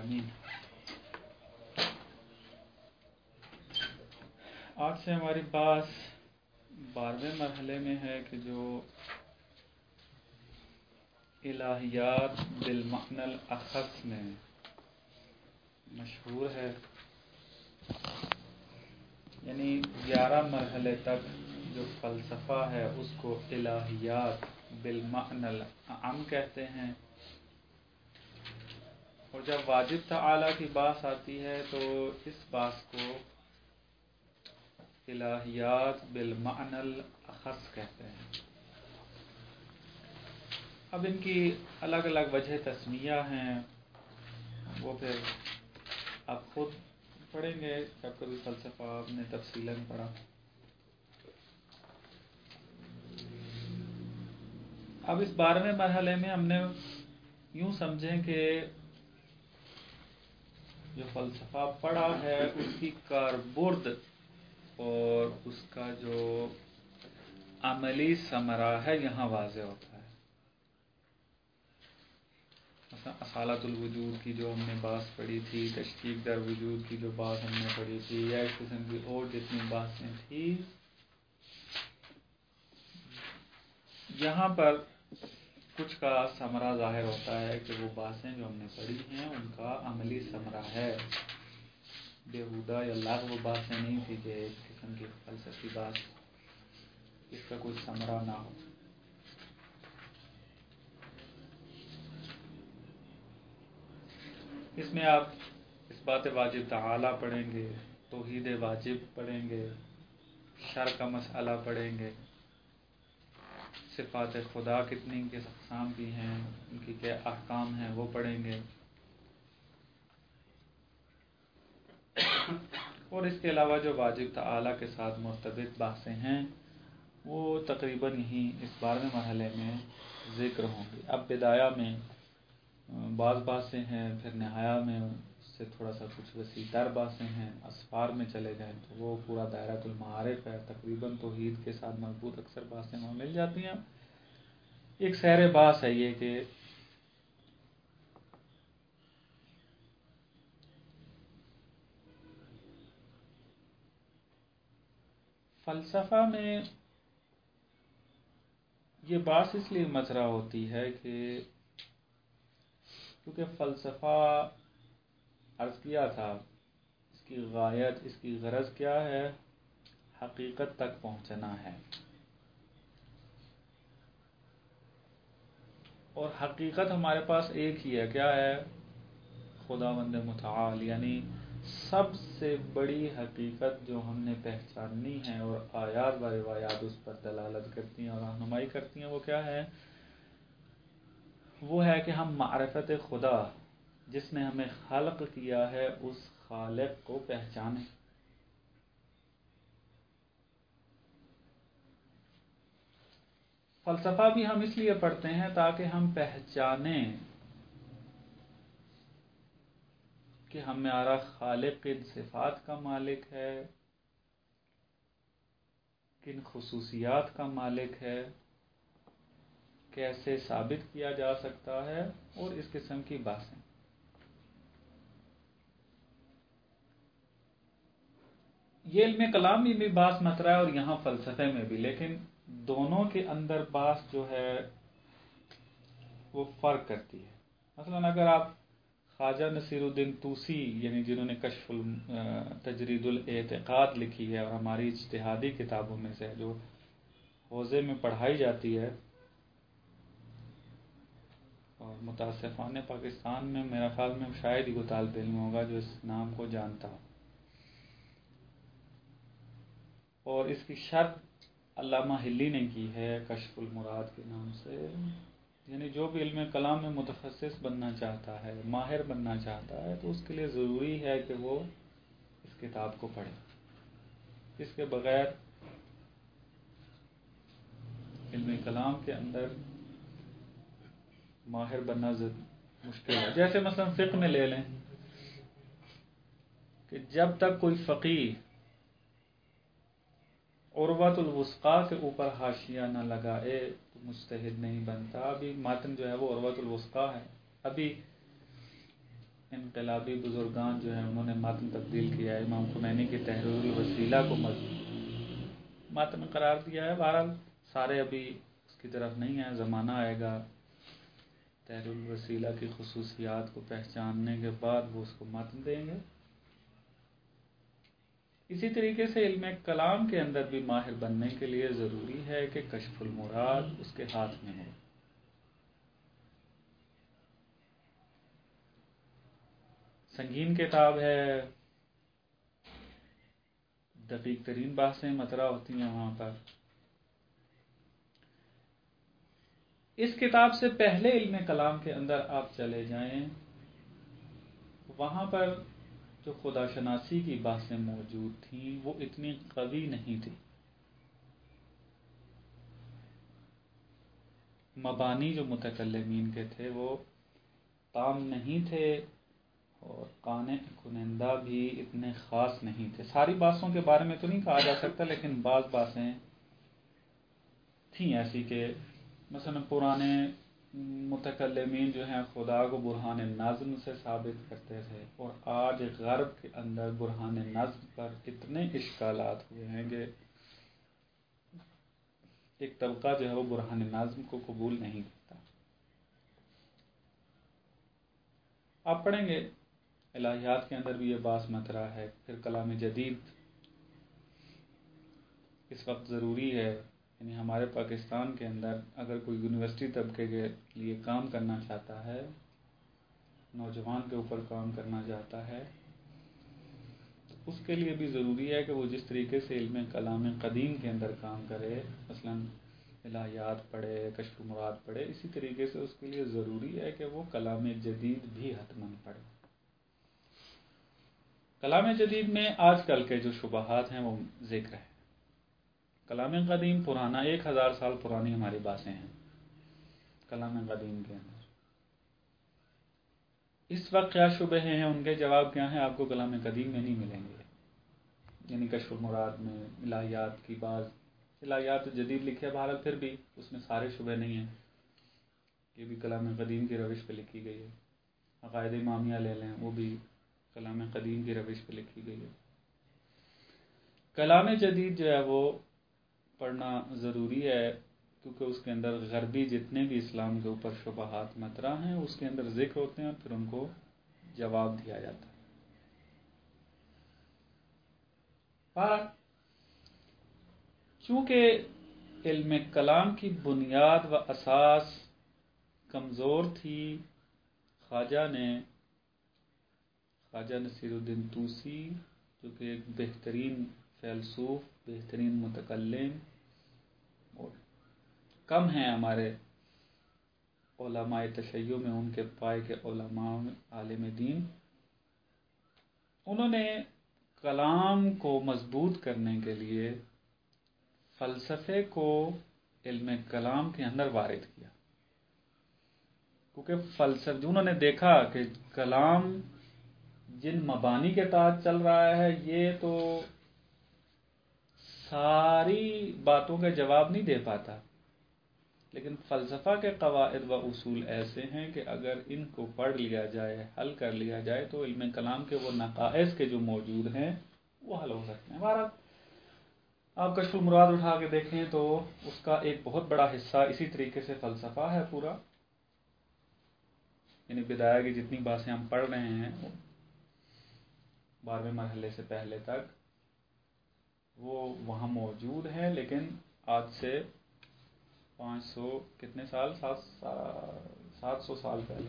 العالمین۔ آج سے ہماری بات 12ویں مرحلے میں ہے کہ جو الہیات بالمعنی الاخص میں مشہور ہے، یعنی 11 مرحلے تک جو فلسفہ ہے اس کو الہیات بالمعنی العام کہتے ہیں، اور جب واجب تعالی کی بات آتی ہے تو اس بات کو الہیات بالمعنی الاخص کہتے ہیں۔ اب ان کی الگ الگ وجہ تسمیہ ہیں، وہ پھر آپ خود پڑھیں گے جب کبھی فلسفہ آپ نے تفصیلاً پڑھا۔ اب اس 12ویں مرحلے میں ہم نے یوں سمجھیں کہ جو فلسفہ پڑھا ہے اس کی کاربرد اور اس کا جو عملی ثمرہ ہے یہاں واضح ہوتا ہے۔ مثلا اصالت الوجود کی جو ہم نے بات پڑھی تھی، تشکیک در وجود کی جو بات ہم نے پڑھی تھی، یا اس قسم کی اور جتنی باتیں تھیں، یہاں پر کچھ کا ثمرہ ظاہر ہوتا ہے کہ وہ باتیں جو ہم نے پڑھی ہیں ان کا عملی ثمرہ ہے، بیہودہ یا لغو باتیں نہیں تھی کہ ایک قسم کی فلسفی بات اس کا کوئی ثمرہ نہ ہو۔ اس میں آپ اس بات واجب تعالی پڑھیں گے، توحید واجب پڑھیں گے، شرع کا مسئلہ پڑھیں گے، صفات خدا کتنی کس اقسام کی ہیں، ان کی کیا احکام ہیں وہ پڑھیں گے، اور اس کے علاوہ جو واجب تعالی کے ساتھ مرتبط باتیں ہیں وہ تقریباً یہیں اس 12ویں مرحلے میں ذکر ہوں گی۔ اب بدایہ میں بعض باتیں ہیں، پھر نہایا میں اس سے تھوڑا سا کچھ وسیع تر باتیں ہیں، اسفار میں چلے جائیں تو وہ پورا دائرۃ المعارف ہے، تقریباً توحید کے ساتھ مربوط اکثر باتیں وہاں مل جاتی ہیں۔ ایک سیر باس ہے یہ کہ فلسفہ میں یہ بات اس لیے مطرح ہوتی ہے کہ کیونکہ فلسفہ عرض کیا تھا اس کی غایت، اس کی غرض کیا ہے؟ حقیقت تک پہنچنا ہے، اور حقیقت ہمارے پاس ایک ہی ہے، کیا ہے؟ خداوند متعال، یعنی سب سے بڑی حقیقت جو ہم نے پہچاننی ہے اور آیات و روایات اس پر دلالت کرتی ہیں اور رہنمائی کرتی ہیں، وہ کیا ہے؟ وہ ہے کہ ہم معرفت خدا جس نے ہمیں خلق کیا ہے اس خالق کو پہچانیں۔ فلسفہ بھی ہم اس لیے پڑھتے ہیں تاکہ ہم پہچانیں کہ ہمارا خالق کن صفات کا مالک ہے، کن خصوصیات کا مالک ہے، کیسے ثابت کیا جا سکتا ہے، اور اس قسم کی باتیں۔ یہ علم کلام میں بھی بات مطرح ہے اور یہاں فلسفے میں بھی، لیکن دونوں کے اندر بات جو ہے وہ فرق کرتی ہے۔ مثلا اگر آپ خواجہ نصیر الدین طوسی، یعنی جنہوں نے کشف تجرید الاعتقاد لکھی ہے اور ہماری اجتہادی کتابوں میں سے جو حوزے میں پڑھائی جاتی ہے، اور متاسفانہ پاکستان میں میرا خیال میں شاید ہی کوئی طالب علم ہوگا جو اس نام کو جانتا ہو، اور اس کی شرح علامہ حلی نے کی ہے کشف المراد کے نام سے۔ یعنی جو بھی علم کلام میں متخصص بننا چاہتا ہے، ماہر بننا چاہتا ہے، تو اس کے لیے ضروری ہے کہ وہ اس کتاب کو پڑھے، اس کے بغیر علم کلام کے اندر ماہر بننا مشکل ہے۔ جیسے مثلا فقہ میں لے لیں کہ جب تک کوئی فقیہ عروۃ الوثقیٰ کے اوپر حاشیہ نہ لگائے تو مجتہد نہیں بنتا۔ ابھی متن جو ہے وہ عروۃ الوثقیٰ ہے، ابھی انقلابی بزرگان جو ہیں انہوں نے متن تبدیل کیا ہے، امام خمینی کی تحریر الوسیلہ کو متن قرار دیا ہے۔ بہرحال سارے ابھی اس کی طرف نہیں ہیں، زمانہ آئے گا تحریر الوسیلہ کی خصوصیات کو پہچاننے کے بعد وہ اس کو متن دیں گے۔ اسی طریقے سے علم کلام کے اندر بھی ماہر بننے کے لیے ضروری ہے کہ کشف المراد اس کے ہاتھ میں ہو۔ سنگین کتاب ہے، دقیق ترین بحثیں مطرح ہوتی ہیں وہاں پر۔ اس کتاب سے پہلے علم کلام کے اندر آپ چلے جائیں، وہاں پر جو خدا شناسی کی بحثیں موجود تھیں وہ اتنی قوی نہیں تھی۔ مبانی جو متکلمین کے تھے وہ تام نہیں تھے، اور قانع کنندہ بھی اتنے خاص نہیں تھے۔ ساری باتوں کے بارے میں تو نہیں کہا جا سکتا، لیکن بعض باتیں تھیں ایسی کہ مثلا پرانے متکلمین جو ہیں خدا کو برہان نظم سے ثابت کرتے تھے، اور آج غرب کے اندر برہان نظم پر اتنے اشکالات ہوئے ہیں کہ ایک طبقہ جو ہے وہ برہان نظم کو قبول نہیں کرتا۔ آپ پڑھیں گے الہیات کے اندر بھی یہ بات مطرح ہے۔ پھر کلام جدید اس وقت ضروری ہے، یعنی ہمارے پاکستان کے اندر اگر کوئی یونیورسٹی طبقے کے لیے کام کرنا چاہتا ہے، نوجوان کے اوپر کام کرنا چاہتا ہے، تو اس کے لیے بھی ضروری ہے کہ وہ جس طریقے سے علم کلام قدیم کے اندر کام کرے، مثلا الہیات پڑھے، کشف مراد پڑھے، اسی طریقے سے اس کے لیے ضروری ہے کہ وہ کلام جدید بھی حتماً پڑھے۔ کلام جدید میں آج کل کے جو شبہات ہیں وہ ذکر ہے۔ کلام قدیم پرانا 1000 سال پرانی ہماری باتیں ہیں کلام قدیم کے اندر۔ اس وقت کیا شبہ ہیں ان کے جواب کیا ہیں آپ کو کلام قدیم میں نہیں ملیں گے، یعنی کشف مراد میں، الہیات کی بعض الہیات جدید لکھے، بہرحال پھر بھی اس میں سارے شبہ نہیں ہیں، یہ بھی کلام قدیم کی روش پہ لکھی گئی ہے۔ عقائد امامیہ لے لیں، وہ بھی کلام قدیم کی روش پہ لکھی گئی ہے۔ کلام جدید جو ہے وہ پڑھنا ضروری ہے، کیونکہ اس کے اندر غربی جتنے بھی اسلام کے اوپر شبہات مطرح ہیں اس کے اندر ذکر ہوتے ہیں، پھر ان کو جواب دیا جاتا ہے۔ چونکہ علم کلام کی بنیاد و اساس کمزور تھی، خواجہ نصیر الدین طوسی جو کہ ایک بہترین فیلسوف، بہترین متکلم، اور کم ہیں ہمارے علماء تشیع میں ان کے پائے کے علماء عالم دین، انہوں نے کلام کو مضبوط کرنے کے لیے فلسفے کو علم کلام کے اندر وارد کیا، کیونکہ انہوں نے دیکھا کہ کلام جن مبانی کے تحت چل رہا ہے یہ تو ساری باتوں کا جواب نہیں دے پاتا، لیکن فلسفہ کے قواعد و اصول ایسے ہیں کہ اگر ان کو پڑھ لیا جائے، حل کر لیا جائے، تو علم کلام کے وہ نقائص کے جو موجود ہیں وہ حل ہو سکتے ہیں۔ بہرحال آپ کشف المراد اٹھا کے دیکھیں تو اس کا ایک بہت بڑا حصہ اسی طریقے سے فلسفہ ہے پورا، یعنی بدایہ کی جتنی باتیں ہم پڑھ رہے ہیں 12ویں مرحلے سے پہلے تک وہ وہاں موجود ہیں، لیکن آج سے 500 کتنے سال 700 سال پہلے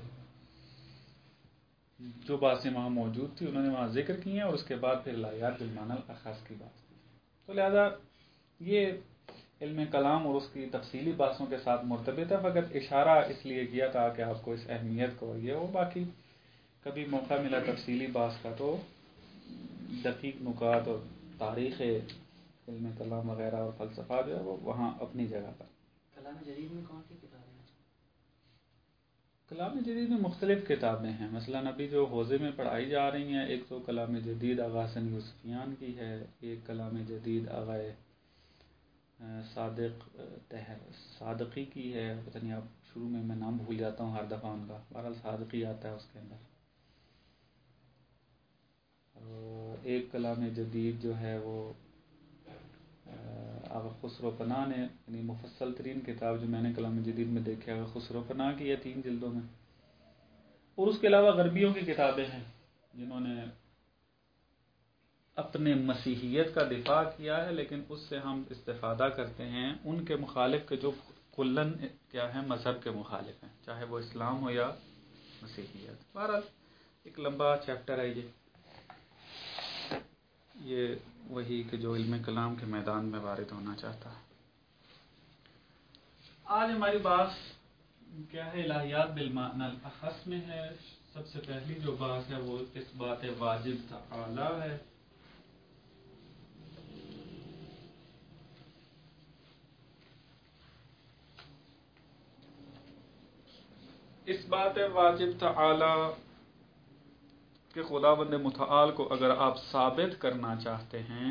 جو باتیں وہاں موجود تھی انہوں نے وہاں ذکر کی ہیں، اور اس کے بعد پھر الہیات بالمعنی الاخص کی بات کی۔ تو لہذا یہ علم کلام اور اس کی تفصیلی باتوں کے ساتھ مرتبط ہے، فقط اشارہ اس لیے کیا تھا کہ آپ کو اس اہمیت کو یہ ہو، باقی کبھی موقع ملا تفصیلی بات کا تو دقیق نکات اور تاریخ علم کلام وغیرہ اور فلسفہ جو ہے وہ وہاں اپنی جگہ پر۔ کلام جدید میں کون سی کتابیں ہیں؟ کلام جدید میں مختلف کتابیں ہیں، مثلا ابھی جو حوزے میں پڑھائی جا رہی ہیں، ایک تو کلام جدید آغا حسن یوسفیان کی ہے، ایک کلام جدید آغا صادقی کی ہے، پتہ نہیں آپ شروع میں نام بھول جاتا ہوں ہر دفعہ ان کا، بہرحال صادقی آتا ہے اس کے اندر۔ ایک کلام جدید جو ہے وہ آغا خسرو پناہ نے، یعنی مفصل ترین کتاب جو میں نے کلام جدید میں دیکھا ہے خسرو پناہ کی ہے 3 جلدوں میں، اور اس کے علاوہ غربیوں کی کتابیں ہیں جنہوں نے اپنے مسیحیت کا دفاع کیا ہے، لیکن اس سے ہم استفادہ کرتے ہیں ان کے مخالف کے جو کلن کیا ہے مذہب کے مخالف ہیں، چاہے وہ اسلام ہو یا مسیحیت۔ بہرحال ایک لمبا چیپٹر ہے یہ وہی کہ جو علم کلام کے میدان میں وارد ہونا چاہتا ہے۔ آج ہماری بات کیا ہے الہیات بالمعنی الاخص میں ہے۔ سب سے پہلی جو بات ہے وہ اس بات واجب تعالی ہے۔ اس بات واجب تعالی کہ خداوند متعال کو اگر آپ ثابت کرنا چاہتے ہیں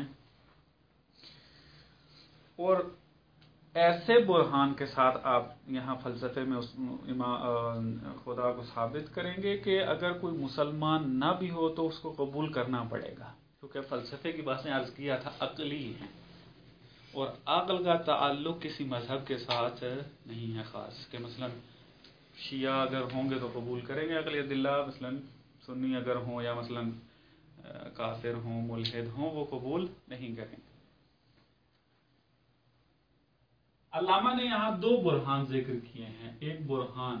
اور ایسے برہان کے ساتھ آپ یہاں فلسفے میں خدا کو ثابت کریں گے کہ اگر کوئی مسلمان نہ بھی ہو تو اس کو قبول کرنا پڑے گا، کیونکہ فلسفے کی باتیں عرض کیا تھا عقلی ہیں، اور عقل کا تعلق کسی مذہب کے ساتھ نہیں ہے خاص، کہ مثلا شیعہ اگر ہوں گے تو قبول کریں گے عقلی ادلہ، مثلا سنی اگر ہوں یا مثلا کافر ہوں ملحد ہوں وہ قبول نہیں کریں گے۔ علامہ نے یہاں 2 برہان ذکر کیے ہیں، ایک برہان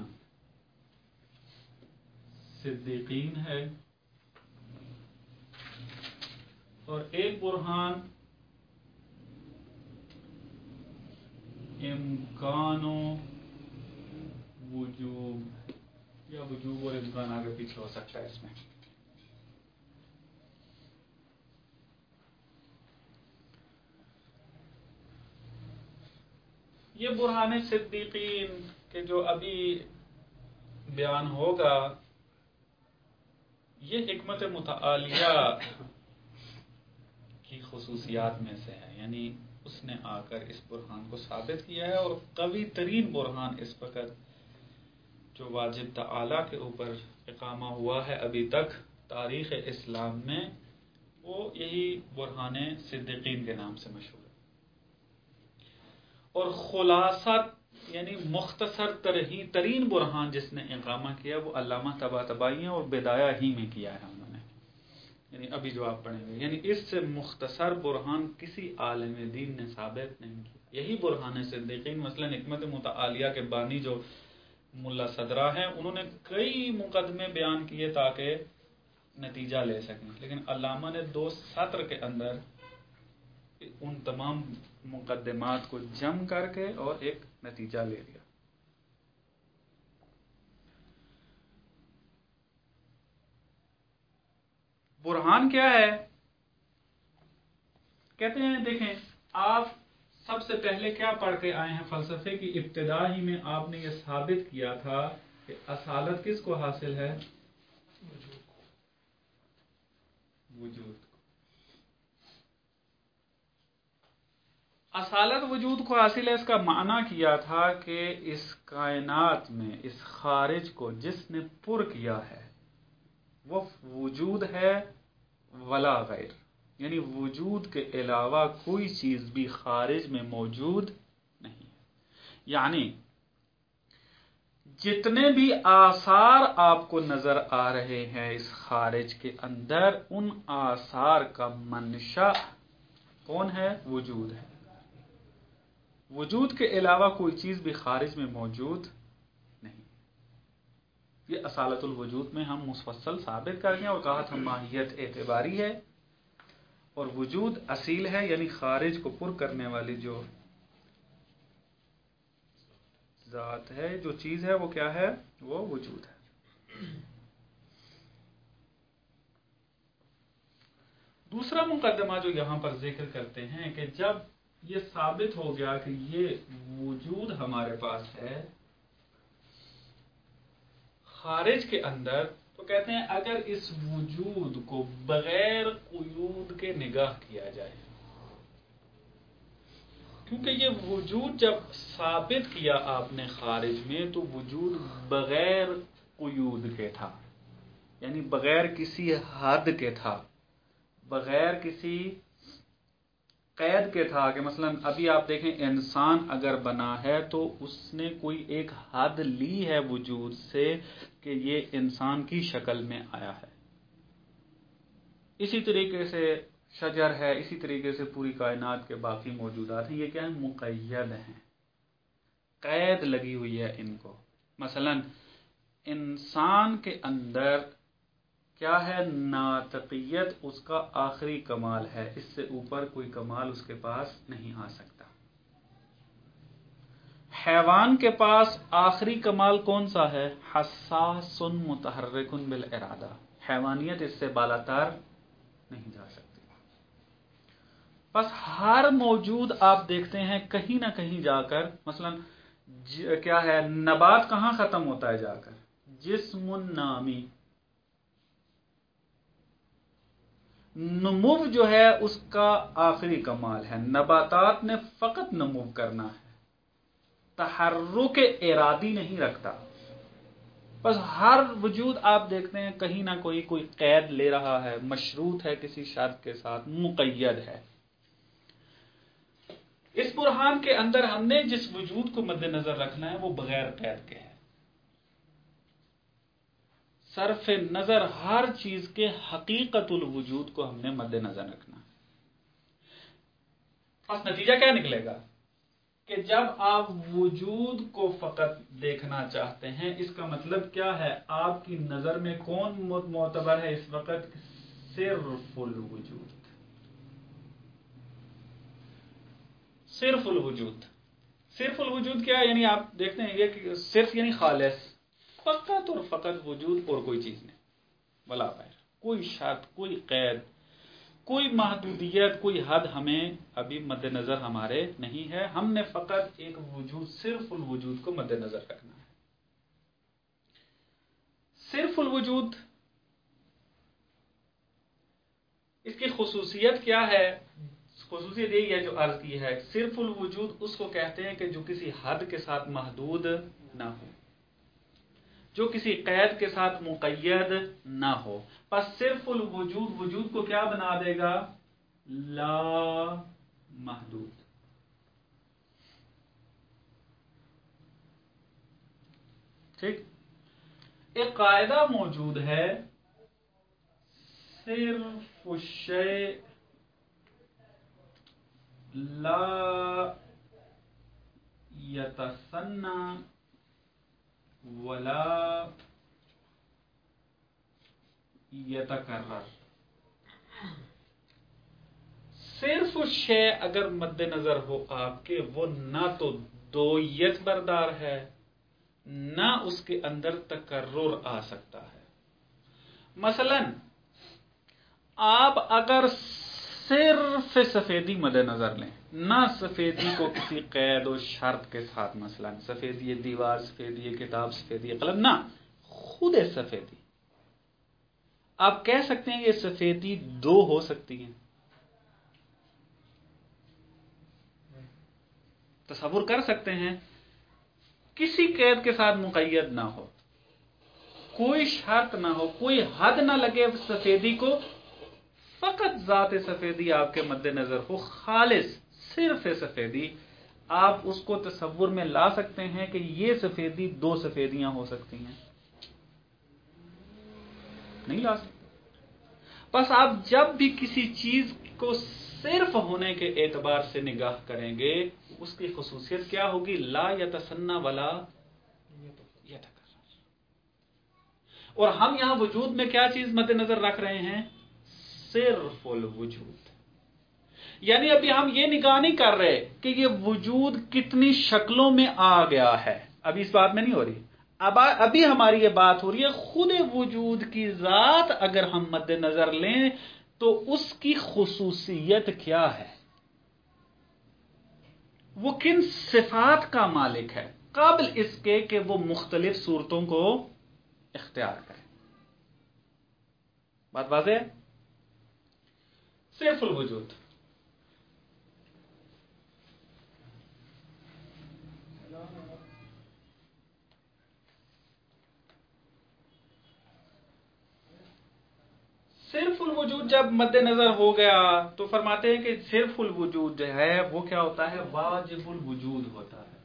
صدیقین ہے اور ایک برہان امکان و وجوب، یا وجوب اور امکان آگے پیچھے ہو سکتا ہے اس میں۔ یہ برہان صدیقین کہ جو ابھی بیان ہوگا یہ حکمت متعالیہ کی خصوصیات میں سے ہے، یعنی اس نے آ کر اس برہان کو ثابت کیا ہے، اور قوی ترین برہان اس وقت جو واجب تعالی کے اوپر اقامہ ہوا ہے ابھی تک تاریخ اسلام میں، وہ یہی برہان صدیقین کے نام سے مشہور ہے۔ اور خلاصہ یعنی مختصر ترین برہان جس نے اقامہ کیا وہ علامہ طباطبائی ہیں، اور بدایہ ہی میں کیا ہے انہوں نے، یعنی ابھی جو آپ پڑھیں گے، یعنی اس سے مختصر برہان کسی عالم دین نے ثابت نہیں کیا۔ یہی برہان صدیقین، مثلا حکمت متعالیہ کے بانی جو ملا صدرہ ہیں انہوں نے کئی مقدمے بیان کیے تاکہ نتیجہ لے سکیں، لیکن علامہ نے 2 سطر کے اندر ان تمام مقدمات کو جمع کر کے اور ایک نتیجہ لے لیا۔ برہان کیا ہے؟ کہتے ہیں دیکھیں آپ سب سے پہلے کیا پڑھ کے آئے ہیں، فلسفے کی ابتدا ہی میں آپ نے یہ ثابت کیا تھا کہ اصالت کس کو حاصل ہے؟ وجود کو۔ اصالت وجود کو حاصل ہے، اس کا معنی کیا تھا کہ اس کائنات میں اس خارج کو جس نے پر کیا ہے وہ وجود ہے ولا غیر، یعنی وجود کے علاوہ کوئی چیز بھی خارج میں موجود نہیں ہے۔ یعنی جتنے بھی آثار آپ کو نظر آ رہے ہیں اس خارج کے اندر، ان آثار کا منشأ کون ہے؟ وجود ہے۔ وجود کے علاوہ کوئی چیز بھی خارج میں موجود نہیں۔ یہ اصالت الوجود میں ہم مفصل ثابت کر گئے اور کہا تھا ماہیت اعتباری ہے اور وجود اصیل ہے، یعنی خارج کو پر کرنے والی جو ذات ہے، جو چیز ہے وہ کیا ہے؟ وہ وجود ہے۔ دوسرا مقدمہ جو یہاں پر ذکر کرتے ہیں کہ جب یہ ثابت ہو گیا کہ یہ وجود ہمارے پاس ہے خارج کے اندر، تو کہتے ہیں اگر اس وجود کو بغیر قیود کے نگاہ کیا جائے، کیونکہ یہ وجود جب ثابت کیا آپ نے خارج میں تو وجود بغیر قیود کے تھا، یعنی بغیر کسی حد کے تھا، بغیر کسی قید کے تھا کہ مثلا ابھی آپ دیکھیں انسان اگر بنا ہے تو اس نے کوئی ایک حد لی ہے وجود سے کہ یہ انسان کی شکل میں آیا ہے. اسی طریقے سے شجر ہے، اسی طریقے سے پوری کائنات کے باقی موجودات ہیں، یہ کیا ہیں؟ مقید ہیں، قید لگی ہوئی ہے ان کو. مثلا انسان کے اندر کیا ہے؟ ناطقیت اس کا آخری کمال ہے، اس سے اوپر کوئی کمال اس کے پاس نہیں آ سکتا. حیوان کے پاس آخری کمال کون سا ہے؟ حساس متحرک بالارادہ. حیوانیت اس سے بالاتر نہیں جا سکتی. بس ہر موجود آپ دیکھتے ہیں کہیں نہ کہیں جا کر، مثلا کیا ہے؟ نبات کہاں ختم ہوتا ہے جا کر؟ جسم النامی. نمو جو ہے اس کا آخری کمال ہے. نباتات نے فقط نمو کرنا ہے، تحرک ارادی نہیں رکھتا. بس ہر وجود آپ دیکھتے ہیں کہیں نہ کوئی قید لے رہا ہے، مشروط ہے کسی شرط کے ساتھ، مقید ہے. اس برہان کے اندر ہم نے جس وجود کو مد نظر رکھنا ہے وہ بغیر قید کے ہے. صرف نظر ہر چیز کے حقیقت الوجود کو ہم نے مد نظر رکھنا ہے. بس نتیجہ کیا نکلے گا کہ جب آپ وجود کو فقط دیکھنا چاہتے ہیں، اس کا مطلب کیا ہے؟ آپ کی نظر میں کون معتبر ہے اس وقت؟ صرف الوجود. صرف الوجود. صرف الوجود کیا ہے؟ یعنی آپ دیکھتے ہیں یہ کہ صرف یعنی خالص، فقط اور فقط وجود اور کوئی چیز نہیں، بلا بغیر کوئی شرط، کوئی قید، کوئی محدودیت، کوئی حد ہمیں ابھی مد نظر ہمارے نہیں ہے. ہم نے فقط ایک وجود، صرف الوجود کو مد نظر رکھنا ہے. صرف الوجود اس کی خصوصیت کیا ہے؟ خصوصیت یہی ہے جو عرض کی ہے، صرف الوجود اس کو کہتے ہیں کہ جو کسی حد کے ساتھ محدود نہ ہو، جو کسی قید کے ساتھ مقید نہ ہو. پس صرف الوجود وجود کو کیا بنا دے گا؟ لا محدود. ٹھیک. ایک قاعدہ موجود ہے، صرف الشیء لا یتثنی ولا یتکرر. صرف الشیء اگر مد نظر ہو آپ کے، وہ نہ تو دویت بردار ہے، نہ اس کے اندر تکرر آ سکتا ہے. مثلا آپ اگر صرف سفیدی مد نظر لیں، نہ سفیدی کو کسی قید و شرط کے ساتھ، مثلا سفیدی دیوار، سفیدی کتاب، سفیدی قلم، نہ خود سفیدی، آپ کہہ سکتے ہیں یہ سفیدی دو ہو سکتی ہیں. تصور کر سکتے ہیں کسی قید کے ساتھ مقید نہ ہو، کوئی شرط نہ ہو، کوئی حد نہ لگے سفیدی کو، فقط ذات سفیدی آپ کے مد نظر ہو، خالص صرف سفیدی. آپ اس کو تصور میں لا سکتے ہیں کہ یہ سفیدی دو سفیدیاں ہو سکتی ہیں؟ نہیں لا سکتے. بس آپ جب بھی کسی چیز کو صرف ہونے کے اعتبار سے نگاہ کریں گے، اس کی خصوصیت کیا ہوگی؟ لا یتثنی ولا یتکرر. اور ہم یہاں وجود میں کیا چیز مد نظر رکھ رہے ہیں؟ صرف الوجود. یعنی ابھی ہم یہ نگاہ نہیں کر رہے کہ یہ وجود کتنی شکلوں میں آ گیا ہے، ابھی اس بات میں نہیں ہو رہی. ابھی ہماری یہ بات ہو رہی ہے خود وجود کی ذات اگر ہم مد نظر لیں تو اس کی خصوصیت کیا ہے، وہ کن صفات کا مالک ہے، قابل اس کے کہ وہ مختلف صورتوں کو اختیار کرے. بات واضح ہے؟ صرف الوجود. صرف الوجود وجود جب مد نظر ہو گیا تو فرماتے ہیں کہ صرف الوجود جو ہے وہ کیا ہوتا ہے؟ واجب الوجود ہوتا ہے.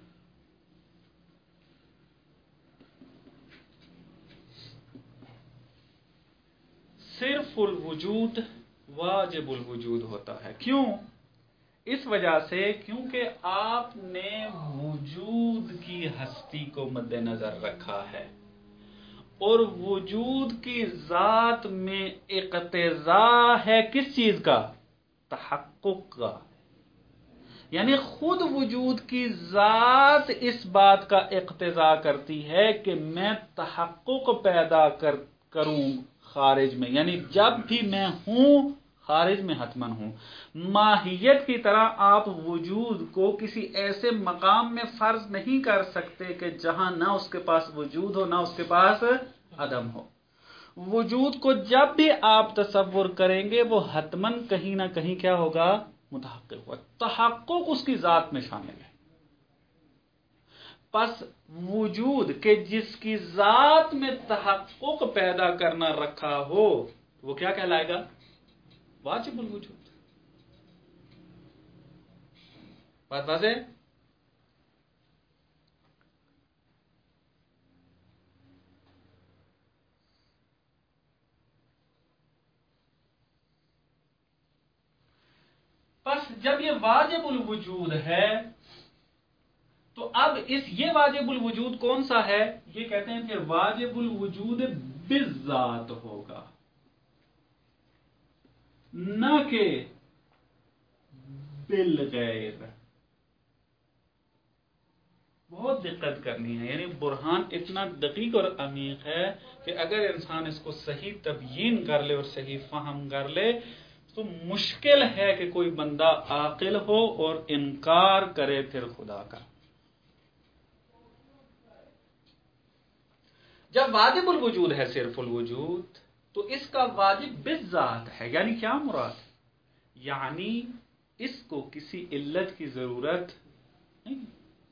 صرف الوجود واجب الوجود ہوتا ہے. کیوں؟ اس وجہ سے کیونکہ آپ نے وجود کی ہستی کو مد نظر رکھا ہے اور وجود کی ذات میں اقتضاء ہے کس چیز کا؟ تحقق کا. یعنی خود وجود کی ذات اس بات کا اقتضاء کرتی ہے کہ میں تحقق پیدا کروں خارج میں، یعنی جب بھی میں ہوں خارج میں حتمن ہوں. ماہیت کی طرح آپ وجود کو کسی ایسے مقام میں فرض نہیں کر سکتے کہ جہاں نہ اس کے پاس وجود ہو نہ اس کے پاس عدم ہو. وجود کو جب بھی آپ تصور کریں گے وہ حتمن کہیں نہ کہیں کیا ہوگا؟ متحقق ہوا. تحقق اس کی ذات میں شامل ہے. پس وجود کہ جس کی ذات میں تحقق پیدا کرنا رکھا ہو وہ کیا کہلائے گا؟ واجب الوجود. بات واضح؟ پس جب یہ واجب الوجود ہے تو اب یہ واجب الوجود کون سا ہے؟ یہ کہتے ہیں کہ واجب الوجود بالذات ہوگا، نہ کہ بالغیر. بہت دقت کرنی ہے، یعنی برہان اتنا دقیق اور عمیق ہے کہ اگر انسان اس کو صحیح تبیین کر لے اور صحیح فہم کر لے تو مشکل ہے کہ کوئی بندہ عاقل ہو اور انکار کرے پھر خدا کا. جب واجب الوجود ہے صرف الوجود تو اس کا واجب بالذات ہے. یعنی کیا مراد؟ یعنی اس کو کسی علت کی ضرورت نہیں.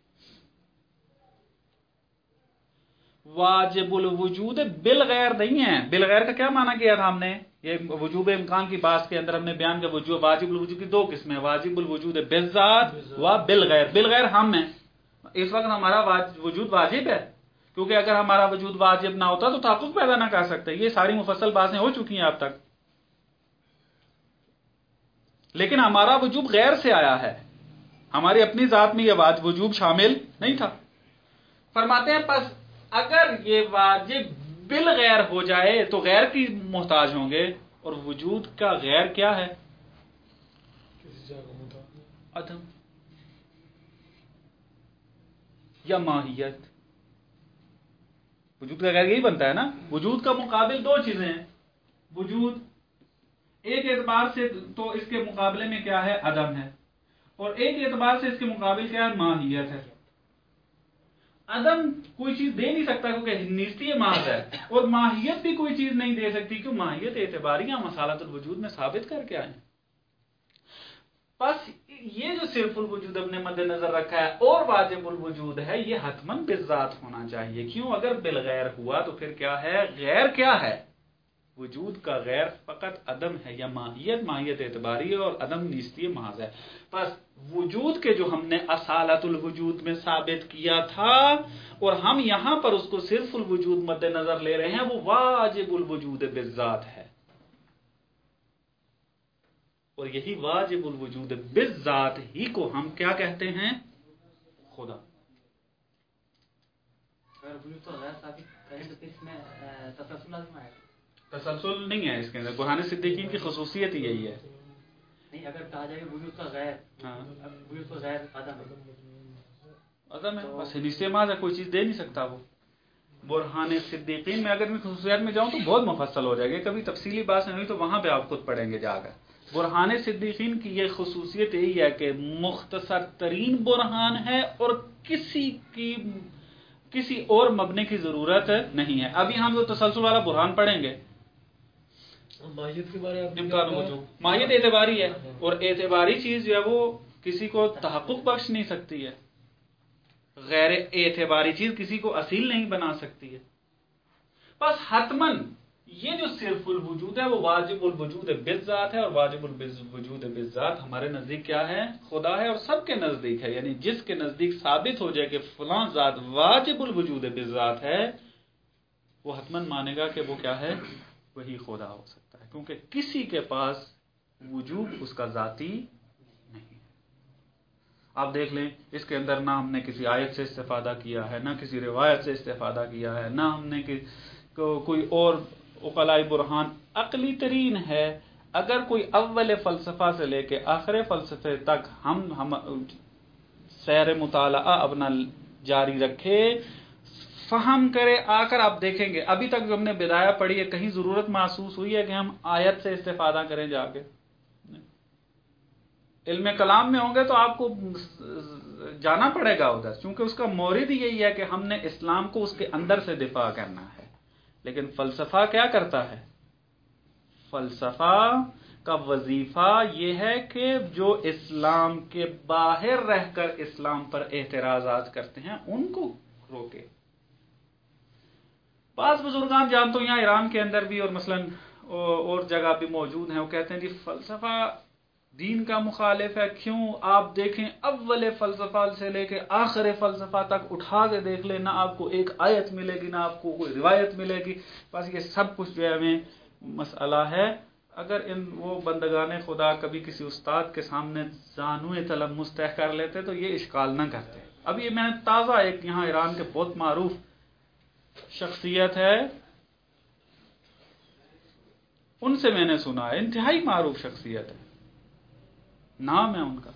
واجب الوجود بالغیر نہیں ہے. بالغیر کا کیا معنی کیا تھا ہم نے؟ یہ وجوب امکان کی بات کے اندر ہم نے بیان کیا واجب الوجود کی دو قسمیں ہیں، واجب الوجود بالذات و بالغیر. بالغیر ہم ہیں، اس وقت ہمارا وجود واجب ہے، کیونکہ اگر ہمارا وجود واجب نہ ہوتا تو تحقق پیدا نہ کر سکتے. یہ ساری مفصل باتیں ہو چکی ہیں اب تک. لیکن ہمارا وجوب غیر سے آیا ہے، ہماری اپنی ذات میں یہ وجوب شامل نہیں تھا. فرماتے ہیں پس اگر یہ واجب بالغیر ہو جائے تو غیر کی محتاج ہوں گے، اور وجود کا غیر کیا ہے؟ عدم یا ماہیت. وجود کا غیر یہی بنتا ہے نا. وجود کا مقابل دو چیزیں ہیں. وجود ایک اعتبار سے تو اس کے مقابلے میں کیا ہے؟ عدم ہے، اور ایک اعتبار سے اس کے مقابل کیا ہے؟ ماہیت ہے. عدم کوئی چیز دے نہیں سکتا کیونکہ نیستی محض ہے، اور ماہیت بھی کوئی چیز نہیں دے سکتی کیوں ماہیت اعتباریہ مسالۃ الوجود میں ثابت کر کے آئے. بس یہ جو صرف الوجود اپنے مد نظر رکھا ہے اور واجب الوجود ہے یہ حتماً بالذات ہونا چاہیے. کیوں؟ اگر بالغیر ہوا تو پھر کیا ہے؟ غیر کیا ہے؟ وجود کا غیر فقط عدم ہے یا ماہیت اعتباری ہے، اور عدم نیستی محض ہے. بس وجود کے جو ہم نے اصالت الوجود میں ثابت کیا تھا اور ہم یہاں پر اس کو صرف الوجود مد نظر لے رہے ہیں، وہ واجب الوجود بالذات ہے. اور یہی واجب الوجود بالذات ہی کو ہم کیا کہتے ہیں؟ خدا. تسلسل نہیں ہے اس کے اندر. برہان صدیقین کی خصوصیت ہی یہی ہے. نہیں اگر کہا جائے وجود کا غیر، وجود کا غیر عدم ہے، بس حدیث ماذا کوئی چیز دے نہیں سکتا. وہ برہان صدیقین میں اگر میں خصوصیات میں جاؤں تو بہت مفصل ہو جائے گا، کبھی تفصیلی بات نہیں ہوئی تو وہاں پہ آپ خود پڑھیں گے جا کر. برہان صدیقین کی یہ خصوصیت یہی ہے کہ مختصر ترین برہان ہے اور کسی اور مبنے کی ضرورت نہیں ہے. ابھی ہم جو تسلسل والا برہان پڑھیں گے ماہیت کے بارے میں ماہیت اعتباری ہے، اور اعتباری چیز جو ہے وہ کسی کو تحقق بخش نہیں سکتی ہے، غیر اعتباری چیز کسی کو اصیل نہیں بنا سکتی ہے. بس حتماً یہ جو صرف الوجود ہے وہ واجب الوجود بالذات ہے، اور واجب الوجود بالذات ہمارے نزدیک کیا ہے؟ خدا ہے، اور سب کے نزدیک ہے. یعنی جس کے نزدیک ثابت ہو جائے کہ فلاں ذات واجب الوجود بالذات ہے، وہ حتماً مانے گا کہ وہ کیا ہے؟ وہی خدا ہو سکتا ہے، کیونکہ کسی کے پاس وجود اس کا ذاتی نہیں ہے. آپ دیکھ لیں اس کے اندر نہ ہم نے کسی آیت سے استفادہ کیا ہے، نہ کسی روایت سے استفادہ کیا ہے، نہ ہم نے کوئی اور عقلائی برہان. عقلی ترین ہے اگر کوئی اول فلسفہ سے لے کے آخر فلسفے تک ہم سیر مطالعہ اپنا جاری رکھے، فہم کرے، آ کر آپ دیکھیں گے ابھی تک جو ہم نے بدایہ پڑھی ہے کہیں ضرورت محسوس ہوئی ہے کہ ہم آیت سے استفادہ کریں جا کے؟ علم کلام میں ہوں گے تو آپ کو جانا پڑے گا ادھر، چونکہ اس کا مورد یہی ہے کہ ہم نے اسلام کو اس کے اندر سے دفاع کرنا ہے. لیکن فلسفہ کیا کرتا ہے؟ فلسفہ کا وظیفہ یہ ہے کہ جو اسلام کے باہر رہ کر اسلام پر اعتراضات کرتے ہیں ان کو روکے. بعض بزرگان جانتا ہوں یہاں ایران کے اندر بھی اور مثلا اور جگہ بھی موجود ہیں، وہ کہتے ہیں جی فلسفہ دین کا مخالف ہے. کیوں؟ آپ دیکھیں اول فلسفہ سے لے کے آخر فلسفہ تک اٹھا کے دیکھ لیں، نہ آپ کو ایک آیت ملے گی، نہ آپ کو کوئی روایت ملے گی. بس یہ سب کچھ جو ہے ہمیں مسئلہ ہے. اگر وہ بندگان خدا کبھی کسی استاد کے سامنے زانوئے تلمس طے کر لیتے تو یہ اشکال نہ کرتے. اب یہ میں نے تازہ ایک یہاں ایران کے بہت معروف شخصیت ہے ان سے میں نے سنا ہے، انتہائی معروف شخصیت ہے، نام ہے ان کا،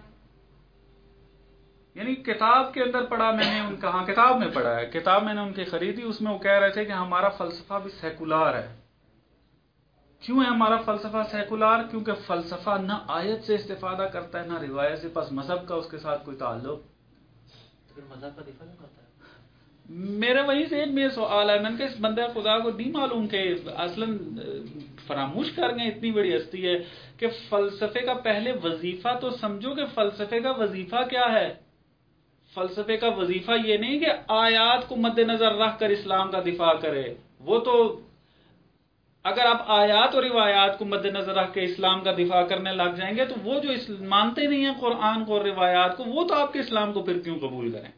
یعنی کتاب کے اندر پڑھا میں نے ان کا، ہاں کتاب میں پڑھا ہے، کتاب میں نے ان کی خریدی، اس میں وہ کہہ رہے تھے کہ ہمارا فلسفہ بھی سیکولار ہے. کیوں ہے ہمارا فلسفہ سیکولار؟ کیونکہ فلسفہ نہ آیت سے استفادہ کرتا ہے نہ روایت سے، پس مذہب کا اس کے ساتھ کوئی تعلق. پھر مذہب کا دفاع نہیں کرتا ہے. میرے وہیں سے میں سوال ہے، میں نے کہا اس بندہ خدا کو نہیں معلوم کہ اصلاً فراموش کر گئے اتنی بڑی ہستی ہے کہ فلسفے کا پہلے وظیفہ تو سمجھو کہ فلسفے کا وظیفہ کیا ہے. فلسفے کا وظیفہ یہ نہیں کہ آیات کو مد نظر رکھ کر اسلام کا دفاع کرے. وہ تو اگر آپ آیات اور روایات کو مد نظر رکھ کے اسلام کا دفاع کرنے لگ جائیں گے تو وہ جو مانتے نہیں ہیں قرآن کو اور روایات کو، وہ تو آپ کے اسلام کو پھر کیوں قبول کریں؟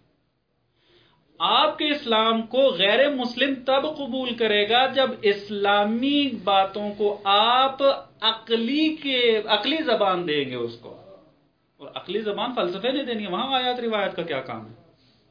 آپ کے اسلام کو غیر مسلم تب قبول کرے گا جب اسلامی باتوں کو آپ عقلی زبان دیں گے اس کو، اور عقلی زبان فلسفے نے دینی ہے، وہاں آیات روایت کا کیا کام ہے؟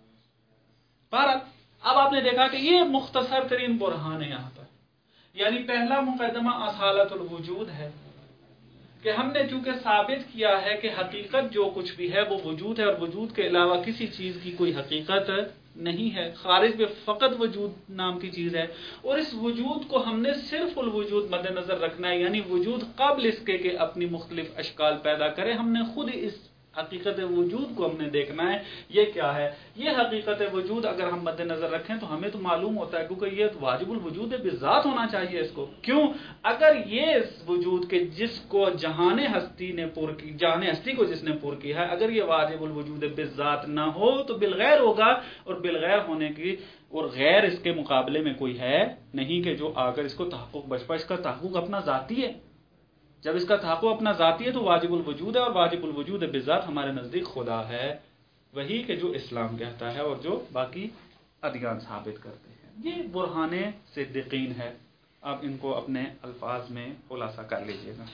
بہرحال اب آپ نے دیکھا کہ یہ مختصر ترین برہان ہے یہاں پر. یعنی پہلا مقدمہ اصالت الوجود ہے کہ ہم نے چونکہ ثابت کیا ہے کہ حقیقت جو کچھ بھی ہے وہ وجود ہے، اور وجود کے علاوہ کسی چیز کی کوئی حقیقت نہیں ہے، خارج میں فقط وجود نام کی چیز ہے، اور اس وجود کو ہم نے صرف الوجود مد نظر رکھنا ہے، یعنی وجود قبل اس کے کہ اپنی مختلف اشکال پیدا کرے. ہم نے خود اس حقیقت وجود کو ہم نے دیکھنا ہے یہ کیا ہے. یہ حقیقت وجود اگر ہم مد نظر رکھیں تو ہمیں تو معلوم ہوتا ہے، کیونکہ یہ واجب الوجود بالذات ہونا چاہیے اس کو. کیوں؟ اگر یہ اس وجود کے جس کو جہان ہستی نے پور کی، جہان ہستی کو جس نے پور کیا ہے، اگر یہ واجب الوجود بالذات نہ ہو تو بالغیر ہوگا، اور بالغیر ہونے کی اور غیر اس کے مقابلے میں کوئی ہے نہیں کہ جو آ کر اس کو تحقق بچپا. اس کا تحقق اپنا ذاتی ہے. جب اس کا تحقق اپنا ذاتی ہے تو واجب الوجود ہے، اور واجب الوجود بالذات ہمارے نزدیک خدا ہے، وہی کہ جو اسلام کہتا ہے اور جو باقی ادیان ثابت کرتے ہیں. یہ برہان صدیقین ہے. آپ ان کو اپنے الفاظ میں خلاصہ کر لیجئے گا.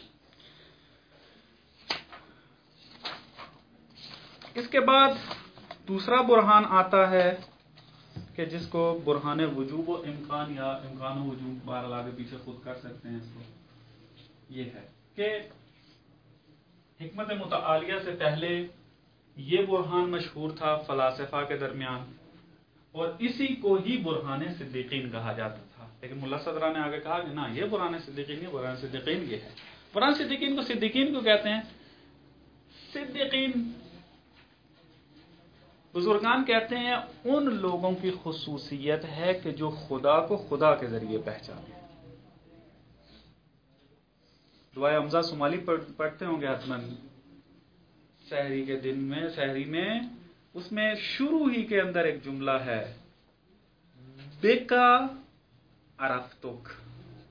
اس کے بعد دوسرا برہان آتا ہے کہ جس کو برہان وجوب و امکان یا امکان و وجوب، بہرحال آگے پیچھے خود کر سکتے ہیں اس کو. یہ ہے کہ حکمت متعالیہ سے پہلے یہ برہان مشہور تھا فلاسفہ کے درمیان، اور اسی کو ہی برہان صدیقین کہا جاتا تھا. لیکن ملا صدرہ نے آگے کہا کہ نہ، یہ برہان صدیقین ہے، برہان صدیقین یہ ہے. برہان صدیقین کو صدیقین کیوں کہتے ہیں؟ صدیقین بزرگان کہتے ہیں ان لوگوں کی خصوصیت ہے کہ جو خدا کو خدا کے ذریعے پہچانے. دعائے حمزہ شمالی پڑھتے ہوں گے حتماً سحری کے دن میں، سحری میں، اس میں شروع ہی کے اندر ایک جملہ ہے، بیکا عرفتک.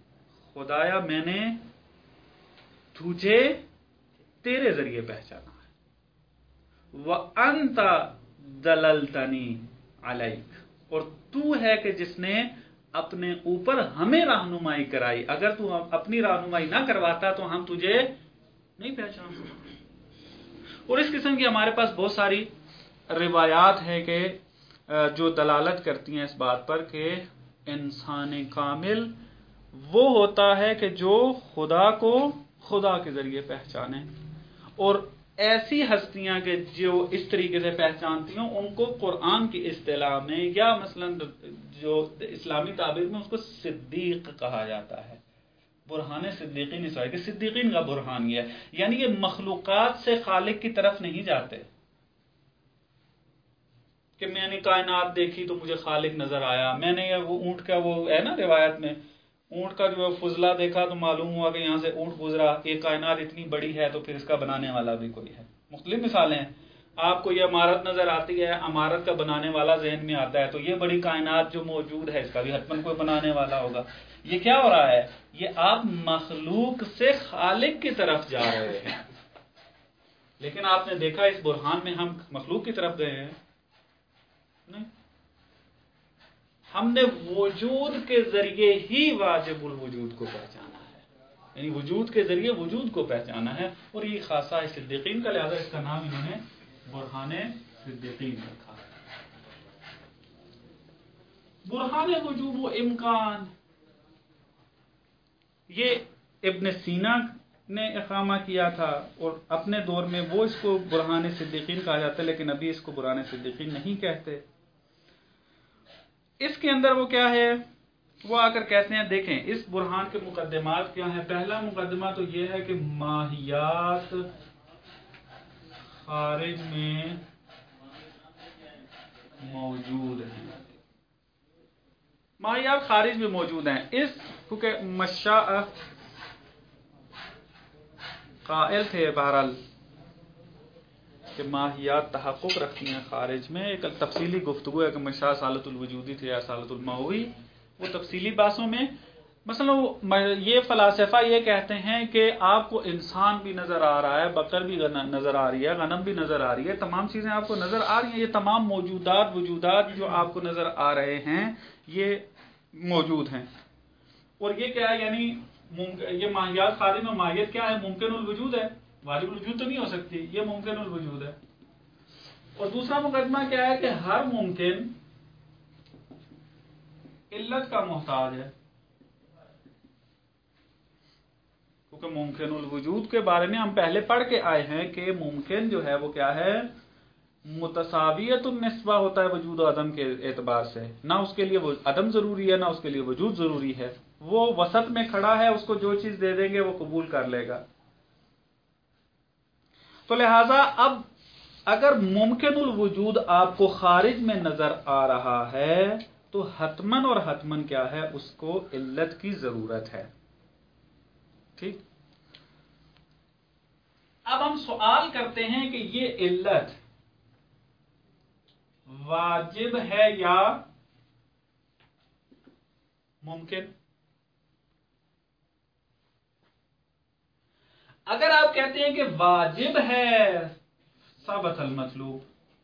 خدایا میں نے تجھے تیرے ذریعے پہچانا ہے، وَأَنْتَ دَلَلْتَنِي عَلَيْكَ، اور تو ہے کہ جس نے اپنے اوپر ہمیں رہنمائی کرائی، اگر تو اپنی رہنمائی نہ کرواتا تو ہم تجھے نہیں پہچانتے۔ اور اس قسم کی ہمارے پاس بہت ساری روایات ہیں کہ جو دلالت کرتی ہیں اس بات پر کہ انسان کامل وہ ہوتا ہے کہ جو خدا کو خدا کے ذریعے پہچانے، اور ایسی ہستیاں کہ جو اس طریقے سے پہچانتی ہوں ان کو قرآن کی اصطلاح میں یا مثلا جو اسلامی تعبیر میں اس کو صدیق کہا جاتا ہے۔ برہان صدیقین اس کہ صدیقین کا برہان یہ ہے، یعنی یہ مخلوقات سے خالق کی طرف نہیں جاتے کہ میں نے کائنات دیکھی تو مجھے خالق نظر آیا، میں نے وہ اونٹ کا وہ ہے نا روایت میں، اونٹ کا جو فضلہ دیکھا تو معلوم ہوا کہ یہاں سے اونٹ گزرا، یہ کائنات اتنی بڑی ہے تو پھر اس کا بنانے والا بھی کوئی ہے۔ مختلف مثالیں ہیں، آپ کو یہ عمارت نظر آتی ہے، عمارت کا بنانے والا ذہن میں آتا ہے تو یہ بڑی کائنات جو موجود ہے اس کا بھی حتماً کوئی بنانے والا ہوگا۔ یہ کیا ہو رہا ہے؟ یہ آپ مخلوق سے خالق کی طرف جا رہے ہیں، لیکن آپ نے دیکھا اس برہان میں ہم مخلوق کی طرف گئے ہیں نہیں، ہم نے وجود کے ذریعے ہی واجب الوجود کو پہچانا ہے، یعنی وجود کے ذریعے وجود کو پہچانا ہے، اور یہ خاصہ ہے صدیقین کا، لہذا اس کا نام انہوں نے برہان صدیقین رکھا۔ برہان وجود و امکان، یہ ابن سینا نے اقامہ کیا تھا، اور اپنے دور میں وہ اس کو برہان صدیقین کہا جاتا ہے، لیکن ابھی اس کو برہان صدیقین نہیں کہتے۔ اس کے اندر وہ کیا ہے، وہ آ کر کہتے ہیں دیکھیں اس برہان کے مقدمات کیا ہیں۔ پہلا مقدمہ تو یہ ہے کہ ماہیات خارج میں موجود ہیں، ماہیات خارج میں موجود ہیں، اس کیونکہ مشاء قائل تھے بہرحال کہ ماہیات تحقق رکھتی ہیں خارج میں، ایک تفصیلی گفتگو ہے کہ مشاء سالۃ الوجودی تھے یا سالۃ المعوی، وہ تفصیلی بحثوں میں مثلا یہ فلاسفہ یہ کہتے ہیں کہ آپ کو انسان بھی نظر آ رہا ہے، بقر بھی نظر آ رہی ہے، غنم بھی نظر آ رہی ہے، تمام چیزیں آپ کو نظر آ رہی ہیں، یہ تمام موجودات وجودات جو آپ کو نظر آ رہے ہیں یہ موجود ہیں۔ اور یہ کیا ہے، یعنی یہ ماہیات خارج میں ماہیت کیا ہے، ممکن الوجود ہے، واجب الوجود تو نہیں ہو سکتی، یہ ممکن الوجود ہے۔ اور دوسرا مقدمہ کیا ہے کہ ہر ممکن علت کا محتاج ہے، کیونکہ ممکن الوجود کے بارے میں ہم پہلے پڑھ کے آئے ہیں کہ ممکن جو ہے وہ کیا ہے، متساویت النسبہ ہوتا ہے وجود و عدم کے اعتبار سے، نہ اس کے لیے عدم ضروری ہے نہ اس کے لیے وجود ضروری ہے، وہ وسط میں کھڑا ہے، اس کو جو چیز دے دیں گے وہ قبول کر لے گا۔ تو لہذا اب اگر ممکن الوجود آپ کو خارج میں نظر آ رہا ہے تو حتماً اور حتماً کیا ہے، اس کو علت کی ضرورت ہے۔ ٹھیک، اب ہم سوال کرتے ہیں کہ یہ علت واجب ہے یا ممکن؟ اگر آپ کہتے ہیں کہ واجب ہے، ثبت المطلوب،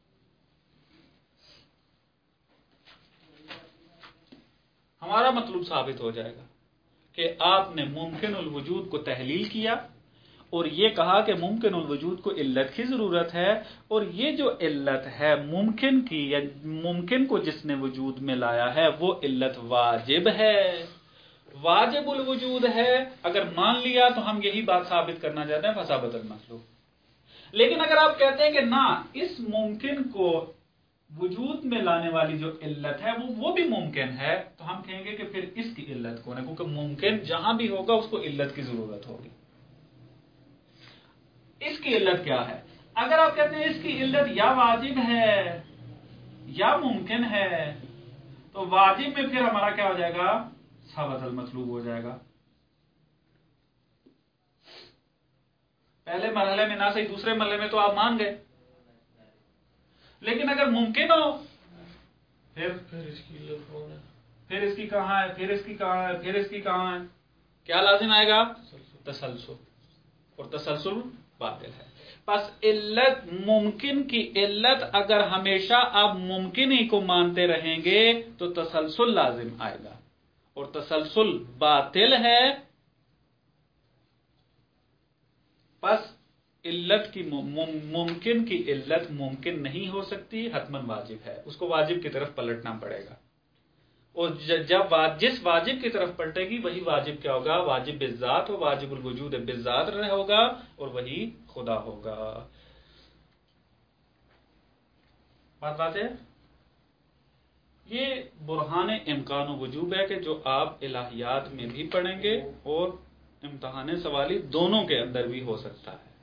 ہمارا مطلوب ثابت ہو جائے گا کہ آپ نے ممکن الوجود کو تحلیل کیا اور یہ کہا کہ ممکن الوجود کو علت کی ضرورت ہے، اور یہ جو علت ہے ممکن کی یا ممکن کو جس نے وجود میں لایا ہے وہ علت واجب ہے، واجب الوجود ہے۔ اگر مان لیا تو ہم یہی بات ثابت کرنا چاہتے ہیں، فثبت المطلوب۔ لیکن اگر آپ کہتے ہیں کہ نہ، اس ممکن کو وجود میں لانے والی جو علت ہے وہ بھی ممکن ہے، تو ہم کہیں گے کہ پھر اس کی علت کون ہے، کیونکہ ممکن جہاں بھی ہوگا اس کو علت کی ضرورت ہوگی۔ اس کی علت کیا ہے؟ اگر آپ کہتے ہیں اس کی علت یا واجب ہے یا ممکن ہے، تو واجب میں پھر ہمارا کیا ہو جائے گا، ثبت المطلوب ہو جائے گا۔ پہلے مرحلے میں نہ صحیح، دوسرے مرحلے میں تو آپ مان گئے، لیکن اگر ممکن ہو پھر اس کی علت کون ہے؟ پھر اس کی کہاں ہے، پھر اس کی کہاں ہے، پھر اس کی کہاں ہے؟ کیا لازم آئے گا؟ تسلسل، اور تسلسل باطل ہے. پس علت، ممکن کی علت اگر ہمیشہ آپ ممکن ہی کو مانتے رہیں گے تو تسلسل لازم آئے گا، اور تسلسل باطل ہے. پس علت کی ممکن کی علت ممکن نہیں ہو سکتی، حتماً واجب ہے، اس کو واجب کی طرف پلٹنا پڑے گا. اور جب جس واجب کی طرف پلٹے گی وہی واجب کیا ہوگا؟ واجب بالذات ہو، واجب الوجود بالذات ہوگا، اور وہی خدا ہوگا. بات ہے. یہ برہان امکان و وجوب ہے کہ جو آپ الہیات میں بھی پڑھیں گے اور امتحان سوالی دونوں کے اندر بھی ہو سکتا ہے.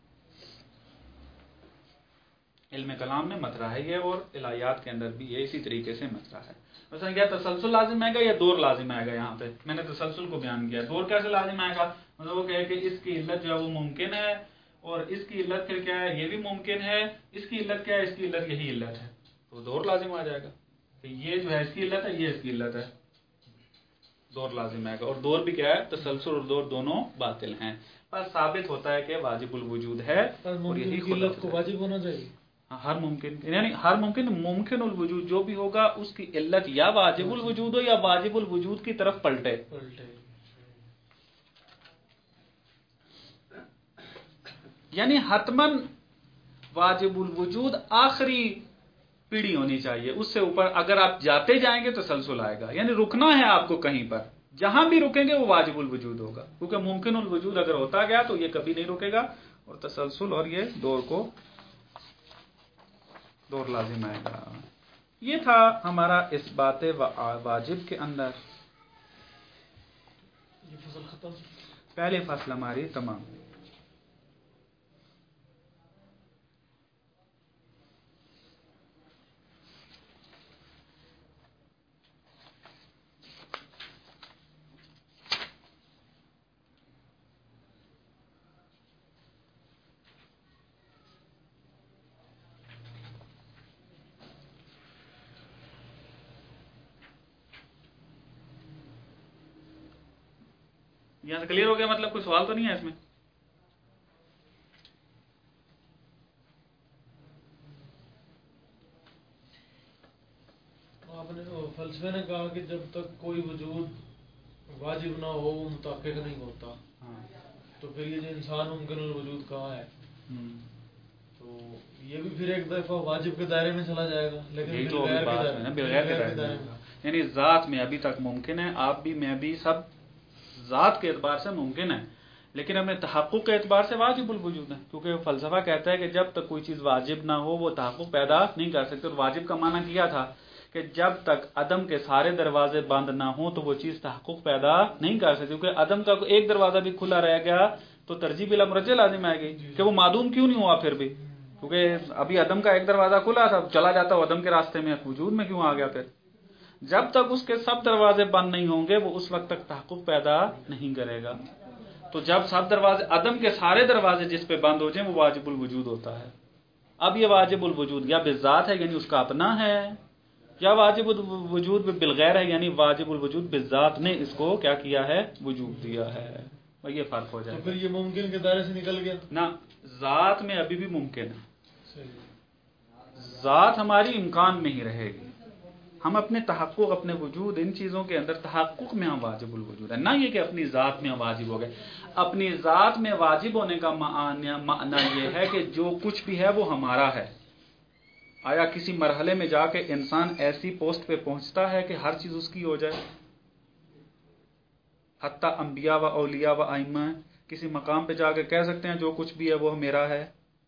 علم کلام میں مطرح ہے یہ، اور الہیات کے اندر بھی یہ اسی طریقے سے مطرح ہے. مثلا کیا تسلسل لازم آئے گا یا دور لازم آئے گا؟ یہاں پہ میں نے تسلسل کو بیان کیا، دور کیسے لازم آئے گا؟ مطلب وہ کہے کہ اس کی علت جو ہے وہ ممکن ہے، اور اس کی علت پھر کیا ہے؟ یہ بھی ممکن ہے. اس کی علت کیا ہے؟ اس کی علت یہی علت ہے، تو دور لازم آ جائے گا کہ یہ جو ہے اس کی علت ہے، یہ اس کی علت ہے، دور لازم آئے گا. اور دور بھی کیا ہے؟ تسلسل اور دور دونوں باطل ہیں. بس ثابت ہوتا ہے کہ واجب الوجود ہے، اور یہی علت کو واجب ہونا چاہیے. ہر ممکن، یعنی ہر ممکن الوجود جو بھی ہوگا اس کی علت یا واجب الوجود ہو یا واجب الوجود کی طرف پلٹے. یعنی حتماً واجب الوجود آخری پیڑھی ہونی چاہیے، اس سے اوپر اگر آپ جاتے جائیں گے تو تسلسل آئے گا. یعنی رکنا ہے آپ کو کہیں پر، جہاں بھی رکیں گے وہ واجب الوجود ہوگا، کیونکہ ممکن الوجود اگر ہوتا گیا تو یہ کبھی نہیں رکے گا، اور تسلسل اور یہ دور لازم آئے گا. یہ تھا ہمارا اس بات واجب کے اندر. یہ فصل ختم، پہلی فصل ہماری تمام. یہاں سے کلیئر ہو گیا؟ مطلب کوئی سوال تو نہیں ہے اس میں؟ آپ نے فلسفے نے کہا کہ جب تک کوئی وجود واجب نہ ہو وہ متحقق نہیں ہوتا. تو پھر یہ جو انسان ممکن الوجود کہا ہے تو یہ بھی پھر ایک دفعہ واجب کے دائرے میں چلا جائے گا، لیکن بغیر کے دائرے میں. یعنی ذات میں ابھی تک ممکن ہے، آپ بھی میں بھی سب ذات کے اعتبار سے ممکن ہے، لیکن ہمیں تحقق کے اعتبار سے واجب الوجود ہے، کیونکہ فلسفہ کہتا ہے کہ جب تک کوئی چیز واجب نہ ہو وہ تحقق پیدا نہیں کر سکتے. اور واجب کا معنی کیا تھا کہ جب تک عدم کے سارے دروازے بند نہ ہوں تو وہ چیز تحقق پیدا نہیں کر سکتی. کیونکہ عدم کا ایک دروازہ بھی کھلا رہ گیا تو ترجیح بلا مرجع لازم آئے گی کہ وہ معدوم کیوں نہیں ہوا پھر بھی، کیونکہ ابھی عدم کا ایک دروازہ کھلا تھا، چلا جاتا وہ عدم کے راستے میں، وجود میں کیوں آ گیا پھر؟ جب تک اس کے سب دروازے بند نہیں ہوں گے وہ اس وقت تک تحقق پیدا نہیں کرے گا. تو جب سب دروازے، عدم کے سارے دروازے جس پہ بند ہو جائیں وہ واجب الوجود ہوتا ہے. اب یہ واجب الوجود یا بالذات ہے یعنی اس کا اپنا ہے، یا واجب الوجود بالغیر ہے یعنی واجب الوجود بالذات نے اس کو کیا کیا ہے؟ وجود دیا ہے. یہ فرق ہو جائے گا. تو پھر یہ ممکن کے دائرے سے نکل گیا نا. ذات میں ابھی بھی ممکن ہے، ذات ہماری امکان میں ہی رہے گی. ہم اپنے تحقق، اپنے وجود، ان چیزوں کے اندر تحقق میں ہم واجب الوجود ہے، نہ یہ کہ اپنی ذات میں ہم واجب ہو گئے. اپنی ذات میں واجب ہونے کا معنی یہ ہے کہ جو کچھ بھی ہے وہ ہمارا ہے. آیا کسی مرحلے میں جا کے انسان ایسی پوسٹ پہ پہنچتا ہے کہ ہر چیز اس کی ہو جائے؟ حتیٰ انبیاء و اولیاء و ائمہ کسی مقام پہ جا کے کہہ سکتے ہیں جو کچھ بھی ہے وہ میرا ہے؟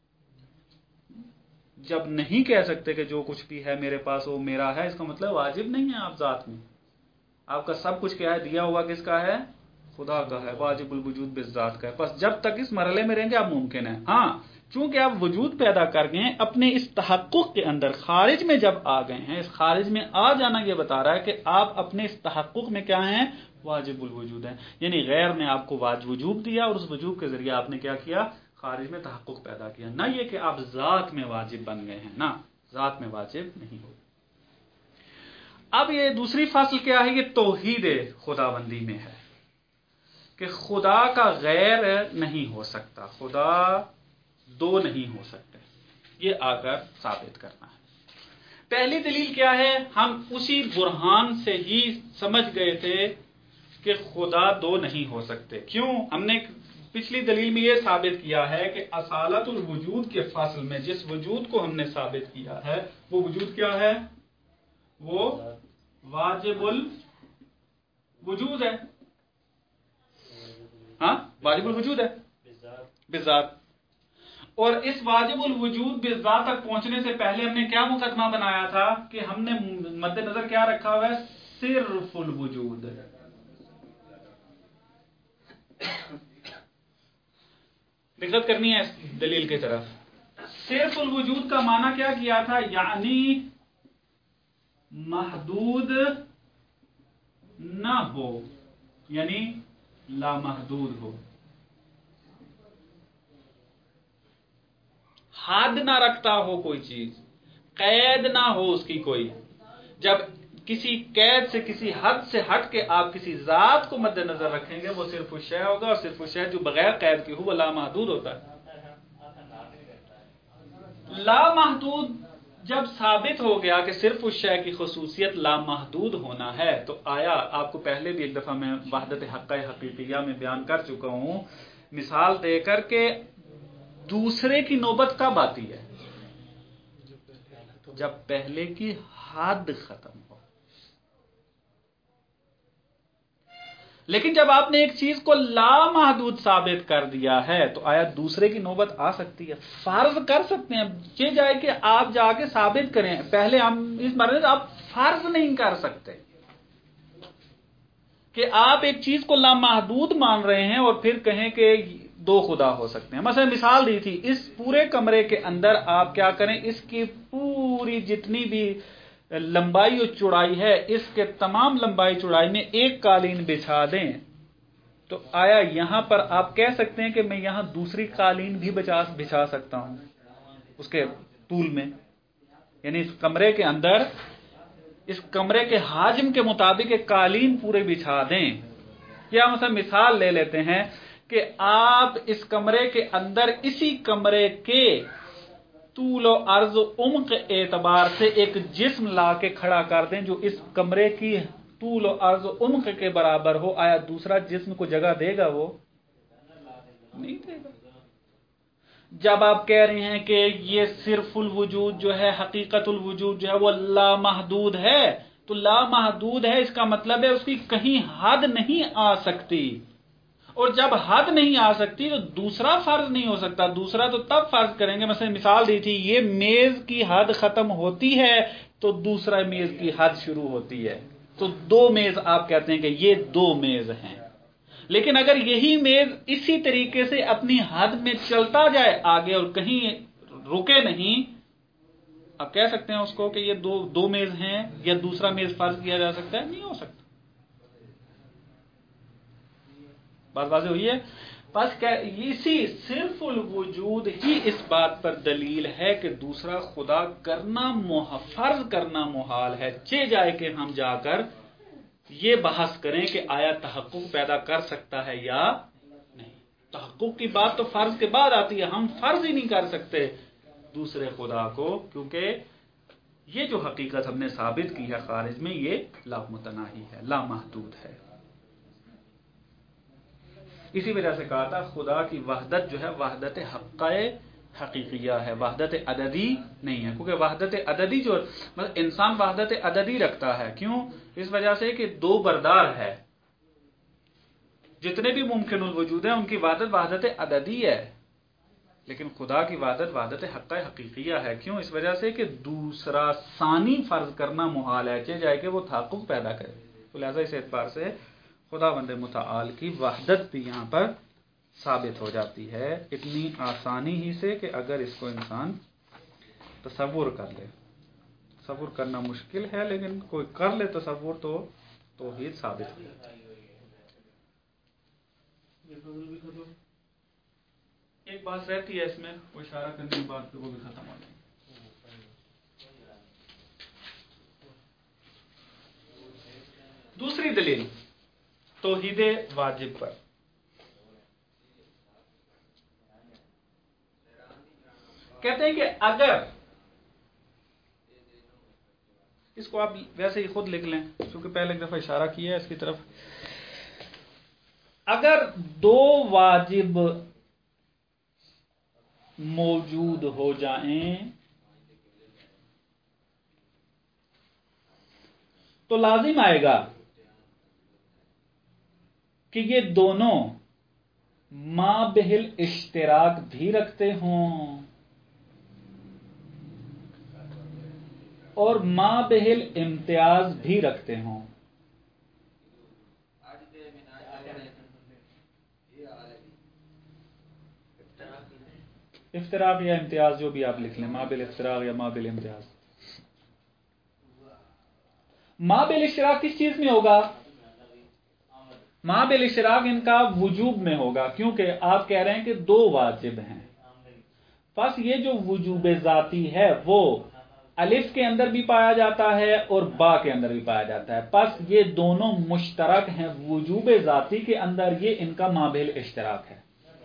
جب نہیں کہہ سکتے کہ جو کچھ بھی ہے میرے پاس وہ میرا ہے، اس کا مطلب واجب نہیں ہے آپ ذات میں. آپ کا سب کچھ کیا ہے؟ دیا ہوا کس کا ہے؟ خدا کا ہے. واجب الوجود بالذات کا ہے. بس جب تک اس مرحلے میں رہیں گے آپ ممکن ہے. ہاں چونکہ آپ وجود پیدا کر گئے اپنے اس تحقق کے اندر، خارج میں جب آ گئے ہیں، اس خارج میں آ جانا یہ بتا رہا ہے کہ آپ اپنے اس تحقق میں کیا ہیں؟ واجب الوجود ہیں. یعنی غیر نے آپ کو واجب وجوب دیا اور اس وجوب کے ذریعے آپ نے کیا کیا؟ خارج میں تحقق پیدا کیا. نہ یہ کہ آپ ذات میں واجب بن گئے ہیں، نہ ذات میں واجب نہیں ہو. اب یہ دوسری فصل کیا ہے؟ یہ توحید خداوندی میں ہے. کہ خدا کا غیر نہیں ہو سکتا، خدا دو نہیں ہو سکتے، یہ آ کر ثابت کرنا ہے۔ پہلی دلیل کیا ہے؟ ہم اسی برہان سے ہی سمجھ گئے تھے کہ خدا دو نہیں ہو سکتے۔ کیوں؟ ہم نے پچھلی دلیل میں یہ ثابت کیا ہے کہ اصالت الوجود کے فصل میں جس وجود کو ہم نے ثابت کیا ہے وہ وجود کیا ہے؟ وہ واجب الوجود ہے۔ ہاں، واجب الوجود ہے بذات۔ اور اس واجب الوجود بذات تک پہنچنے سے پہلے ہم نے کیا مقدمہ بنایا تھا کہ ہم نے مد نظر کیا رکھا ہوا ہے؟ صرف الوجود۔ دقت کرنی ہے اس دلیل کی طرف۔ صرف الوجود کا معنی کیا کیا تھا؟ یعنی محدود نہ ہو، یعنی لامحدود ہو، حد نہ رکھتا ہو، کوئی چیز قید نہ ہو اس کی کوئی۔ جب کسی قید سے، کسی حد سے ہٹ کے آپ کسی ذات کو مد نظر رکھیں گے وہ صرف الشیء ہوگا، اور صرف الشیء جو بغیر قید کے ہو وہ لامحدود ہوتا ہے۔ لامحدود جب ثابت ہو گیا کہ صرف الشیء کی خصوصیت لامحدود ہونا ہے، تو آیا آپ کو پہلے بھی ایک دفعہ میں وحدت حقہ حقیقیہ میں بیان کر چکا ہوں مثال دے کر کے دوسرے کی نوبت کب آتی ہے؟ جب پہلے کی حد ختم ہو۔ لیکن جب آپ نے ایک چیز کو لامحدود ثابت کر دیا ہے تو آیا دوسرے کی نوبت آ سکتی ہے؟ فرض کر سکتے ہیں، یہ جائے کہ آپ جا کے ثابت کریں، پہلے ہم اس مرحلے سے آپ فرض نہیں کر سکتے کہ آپ ایک چیز کو لامحدود مان رہے ہیں اور پھر کہیں کہ دو خدا ہو سکتے ہیں۔ مثلا مثال دی تھی، اس پورے کمرے کے اندر آپ کیا کریں، اس کی پوری جتنی بھی لمبائی اور چوڑائی ہے، اس کے تمام لمبائی چوڑائی میں ایک قالین بچھا دیں، تو آیا یہاں پر آپ کہہ سکتے ہیں کہ میں یہاں دوسری قالین بھی بچھا سکتا ہوں اس کے طول میں؟ یعنی اس کمرے کے اندر، اس کمرے کے حجم کے مطابق ایک قالین پورے بچھا دیں۔ یا مثلا مثال لے لیتے ہیں کہ آپ اس کمرے کے اندر اسی کمرے کے طول و عرض و عمق اعتبار سے ایک جسم لا کے کھڑا کر دیں جو اس کمرے کی طول و عرض و عمق کے برابر ہو، آیا دوسرا جسم کو جگہ دے گا؟ وہ نہیں دے گا۔ جب آپ کہہ رہے ہیں کہ یہ صرف الوجود جو ہے، حقیقت الوجود جو ہے وہ لامحدود ہے، تو لامحدود ہے اس کا مطلب ہے اس کی کہیں حد نہیں آ سکتی، اور جب حد نہیں آ سکتی تو دوسرا فرض نہیں ہو سکتا۔ دوسرا تو تب فرض کریں گے، مثلا مثال دی تھی، یہ میز کی حد ختم ہوتی ہے تو دوسرا میز کی حد شروع ہوتی ہے، تو دو میز آپ کہتے ہیں کہ یہ دو میز ہیں۔ لیکن اگر یہی میز اسی طریقے سے اپنی حد میں چلتا جائے آگے اور کہیں رکے نہیں، آپ کہہ سکتے ہیں اس کو کہ یہ دو میز ہیں یا دوسرا میز فرض کیا جا سکتا ہے؟ نہیں ہو سکتا۔ بات واضح ہوئی ہے؟ بس اسی صرف الوجود ہی اس بات پر دلیل ہے کہ دوسرا خدا کرنا فرض کرنا محال ہے، چہ جائے کہ ہم جا کر یہ بحث کریں کہ آیا تحقق پیدا کر سکتا ہے یا نہیں۔ تحقق کی بات تو فرض کے بعد آتی ہے، ہم فرض ہی نہیں کر سکتے دوسرے خدا کو، کیونکہ یہ جو حقیقت ہم نے ثابت کی ہے خارج میں یہ لامتناہی ہے، لامحدود ہے۔ اسی وجہ سے کہا تھا خدا کی وحدت جو ہے وحدت حقہ حقیقیہ ہے، وحدت عددی نہیں ہے، کیونکہ وحدت عددی جو مطلب انسان وحدت عددی رکھتا ہے، کیوں؟ اس وجہ سے کہ دو بردار ہے، جتنے بھی ممکن الوجود ہیں ان کی وحدت عددی ہے، لیکن خدا کی وحدت حقہ حقیقیہ ہے۔ کیوں؟ اس وجہ سے کہ دوسرا ثانی فرض کرنا محال ہے، چاہے جائے کہ وہ تحقق پیدا کرے، تو لہذا اس اعتبار سے خداوند متعال کی وحدت بھی یہاں پر ثابت ہو جاتی ہے، اتنی آسانی ہی سے کہ اگر اس کو انسان تصور کر لے۔ تصور کرنا مشکل ہے، لیکن کوئی کر لے تصور تو توحید ثابت ہو جاتی ہے۔ ایک بات رہتی ہے اس میں، وہ اشارہ کرنے کی بات پہ وہ بھی ختم ہو جائے۔ دوسری دلیل توحید واجب پر، کہتے ہیں کہ اگر، اس کو آپ ویسے ہی خود لکھ لیں کیونکہ پہلے ایک دفعہ اشارہ کیا ہے اس کی طرف، اگر دو واجب موجود ہو جائیں تو لازم آئے گا کہ یہ دونوں ما بہل اشتراک بھی رکھتے ہوں اور ما بہل امتیاز بھی رکھتے ہوں. افتراق یا امتیاز جو بھی آپ لکھ لیں، ما بل افتراق یا ما بل امتیاز. ما بل اشتراک کس چیز میں ہوگا؟ ما بل اشتراک ان کا وجوب میں ہوگا، کیونکہ آپ کہہ رہے ہیں کہ دو واجب ہیں. بس یہ جو وجوب ذاتی ہے وہ الف کے اندر بھی پایا جاتا ہے اور با کے اندر بھی پایا جاتا ہے. بس یہ دونوں مشترک ہیں وجوب ذاتی کے اندر، یہ ان کا ما بل اشتراک ہے.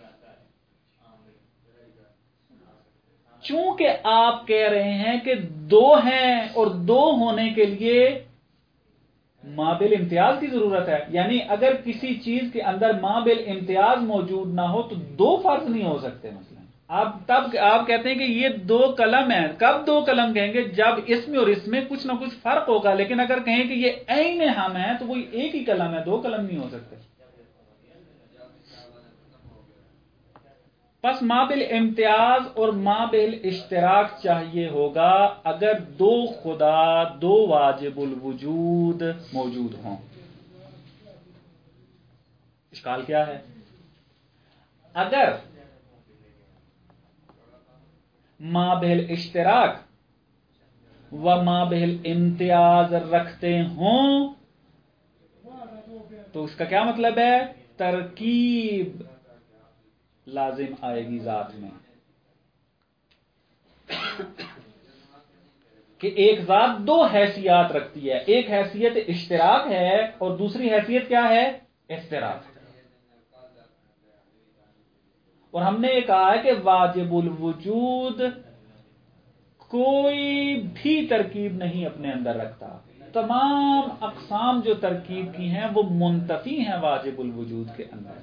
چونکہ آپ کہہ رہے ہیں کہ دو ہیں اور دو ہونے کے لیے ما بل امتیاز کی ضرورت ہے، یعنی اگر کسی چیز کے اندر ما بل امتیاز موجود نہ ہو تو دو فرض نہیں ہو سکتے. مثلا تب آپ کہتے ہیں کہ یہ دو قلم ہیں. کب دو قلم کہیں گے؟ جب اس میں اور اس میں کچھ نہ کچھ فرق ہوگا. لیکن اگر کہیں کہ یہ عین ہم ہیں تو وہ ایک ہی قلم ہے، دو قلم نہیں ہو سکتے. پس ما بل امتیاز اور ما بل اشتراک چاہیے ہوگا اگر دو خدا، دو واجب الوجود موجود ہوں. اشکال کیا ہے؟ اگر ما بل اشتراک و ما بل امتیاز رکھتے ہوں تو اس کا کیا مطلب ہے؟ ترکیب لازم آئے گی ذات میں، کہ ایک ذات دو حیثیات رکھتی ہے، ایک حیثیت اشتراک ہے اور دوسری حیثیت کیا ہے؟ افتراق. اور ہم نے یہ کہا ہے کہ واجب الوجود کوئی بھی ترکیب نہیں اپنے اندر رکھتا. تمام اقسام جو ترکیب کی ہیں وہ منتفی ہیں واجب الوجود کے اندر.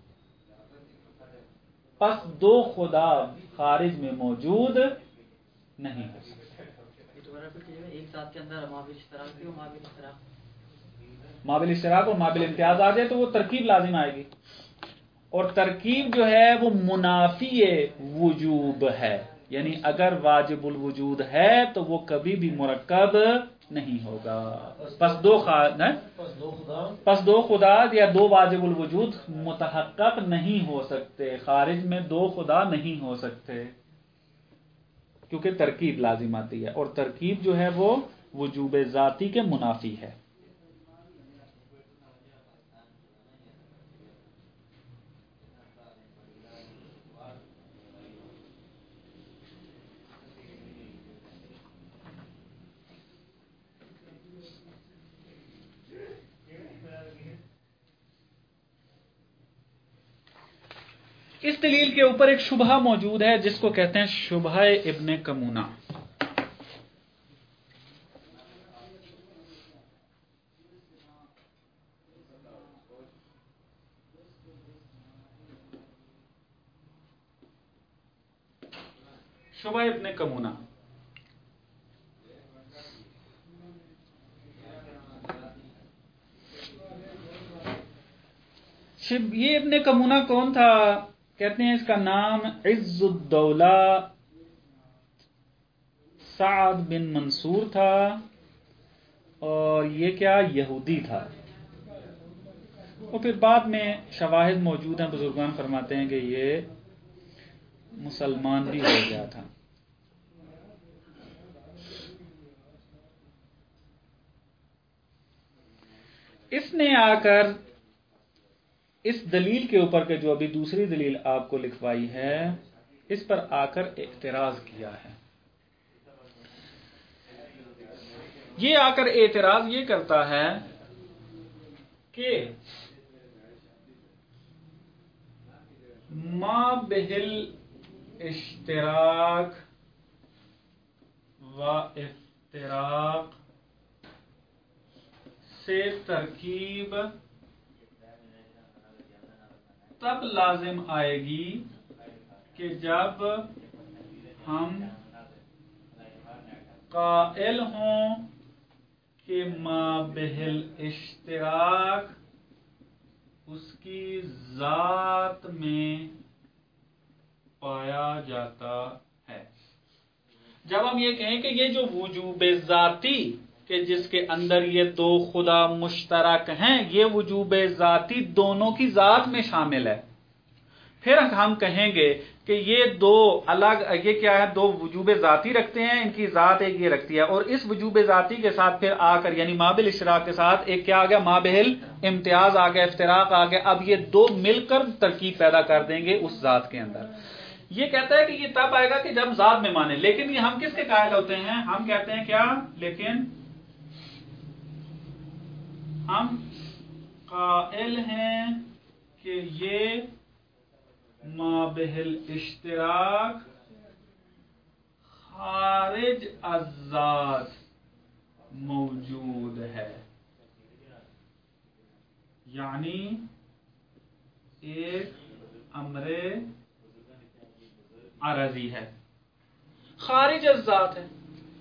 پس دو خدا خارج میں موجود نہیں ہو سکتے. ایک ساتھ کے اندر ما بل اشتراک بھی ہو، ما بل اشتراک، ما بل اشتراک اور ما بل امتیاز آ جائے تو وہ ترکیب لازم آئے گی. اور ترکیب جو ہے وہ منافی وجوب ہے، یعنی اگر واجب الوجود ہے تو وہ کبھی بھی مرکب نہیں ہوگا. پس دو خدا یا دو واجب الوجود متحقق نہیں ہو سکتے، خارج میں دو خدا نہیں ہو سکتے، کیونکہ ترکیب لازم آتی ہے اور ترکیب جو ہے وہ وجوب ذاتی کے منافی ہے. اس دلیل کے اوپر ایک شبہہ موجود ہے جس کو کہتے ہیں شبہہ ابن کمونہ. شبہہ ابن کمونہ یہ ابن کمونہ کون تھا؟ کہتے ہیں اس کا نام عز الدولہ سعد بن منصور تھا اور یہ کیا یہودی تھا. اور پھر بعد میں شواہد موجود ہیں، بزرگان فرماتے ہیں کہ یہ مسلمان بھی ہو گیا تھا. اس نے آ کر اس دلیل کے اوپر کہ جو ابھی دوسری دلیل آپ کو لکھوائی ہے اس پر آ کر اعتراض کیا ہے. یہ آ کر اعتراض یہ کرتا ہے کہ ما بہل اشتراک و افتراق سے ترکیب تب لازم آئے گی کہ جب ہم قائل ہوں کہ ما بہل اشتراک اس کی ذات میں پایا جاتا ہے. جب ہم یہ کہیں کہ یہ جو وجوب ذاتی کہ جس کے اندر یہ دو خدا مشترک ہیں، یہ وجوب ذاتی دونوں کی ذات میں شامل ہے، پھر ہم کہیں گے کہ یہ دو الگ، یہ کیا ہے، دو وجوب ذاتی رکھتے ہیں، ان کی ذات ایک یہ رکھتی ہے، اور اس وجوب ذاتی کے ساتھ پھر آ کر یعنی مابل اشتراک کے ساتھ ایک کیا آ گیا، مابل امتیاز آ گیا، افتراق آ گیا. اب یہ دو مل کر ترکیب پیدا کر دیں گے اس ذات کے اندر. یہ کہتا ہے کہ یہ تب آئے گا کہ جب ذات میں مانے، لیکن یہ ہم کس کے قائل ہوتے ہیں؟ ہم کہتے ہیں کیا، لیکن ہم قائل ہیں کہ یہ مابہل اشتراک خارج از ذات موجود ہے، یعنی ایک امر عرضی ہے، خارج از ذات ہے.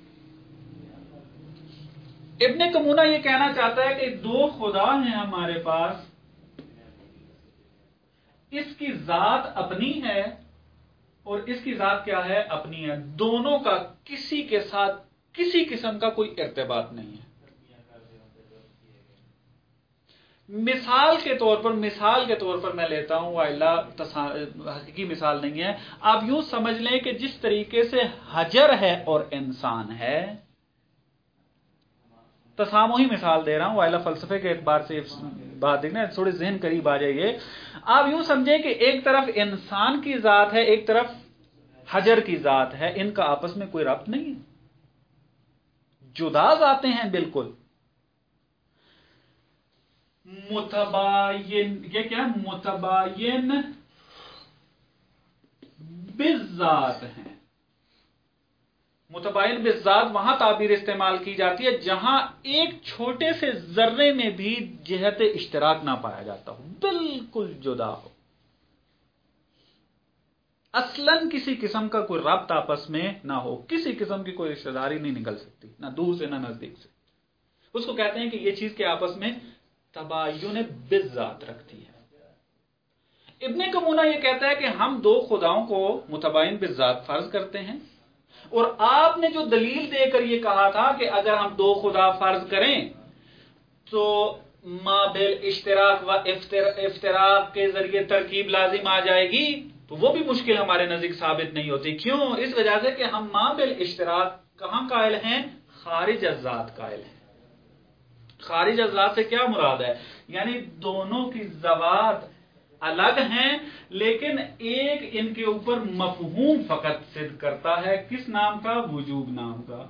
ابن کمونہ یہ کہنا چاہتا ہے کہ دو خدا ہیں ہمارے پاس، اس کی ذات اپنی ہے اور اس کی ذات کیا ہے، اپنی ہے. دونوں کا کسی کے ساتھ کسی قسم کا کوئی ارتباط نہیں ہے. مثال کے طور پر میں لیتا ہوں، وائلہ حقیقی مثال نہیں ہے. آپ یوں سمجھ لیں کہ جس طریقے سے حجر ہے اور انسان ہے، تسامحی مثال دے رہا ہوں، وائلہ فلسفے کے اعتبار سے بات دیکھنا تھوڑے ذہن قریب آ جائیے. آپ یوں سمجھیں کہ ایک طرف انسان کی ذات ہے، ایک طرف حجر کی ذات ہے، ان کا آپس میں کوئی ربط نہیں ہے، جدا ذاتیں ہیں بالکل. متباین، یہ کیا ہے، متباین بالذات ہیں. متباین بالذات وہاں تعبیر استعمال کی جاتی ہے جہاں ایک چھوٹے سے ذرے میں بھی جہت اشتراک نہ پایا جاتا ہو، بالکل جدا ہو، اصلاً کسی قسم کا کوئی ربط آپس میں نہ ہو، کسی قسم کی کوئی رشتہ داری نہیں نکل سکتی، نہ دور سے نہ نزدیک سے. اس کو کہتے ہیں کہ یہ چیز کے آپس میں تباین بالذات رکھتی ہے. ابن کمونہ یہ کہتا ہے کہ ہم دو خداؤں کو متباین بالذات فرض کرتے ہیں، اور آپ نے جو دلیل دے کر یہ کہا تھا کہ اگر ہم دو خدا فرض کریں تو ما بل اشتراک و افتراق کے ذریعے ترکیب لازم آ جائے گی، تو وہ بھی مشکل ہمارے نزدیک ثابت نہیں ہوتی. کیوں؟ اس وجہ سے کہ ہم ما بل اشتراک کہاں قائل ہیں؟ خارج از ذات قائل ہیں. خارج از ذات سے کیا مراد ہے؟ یعنی دونوں کی ذوات الگ ہیں، لیکن ایک ان کے اوپر مفہوم فقط صدق کرتا ہے. کس نام کا؟ وجوب نام کا.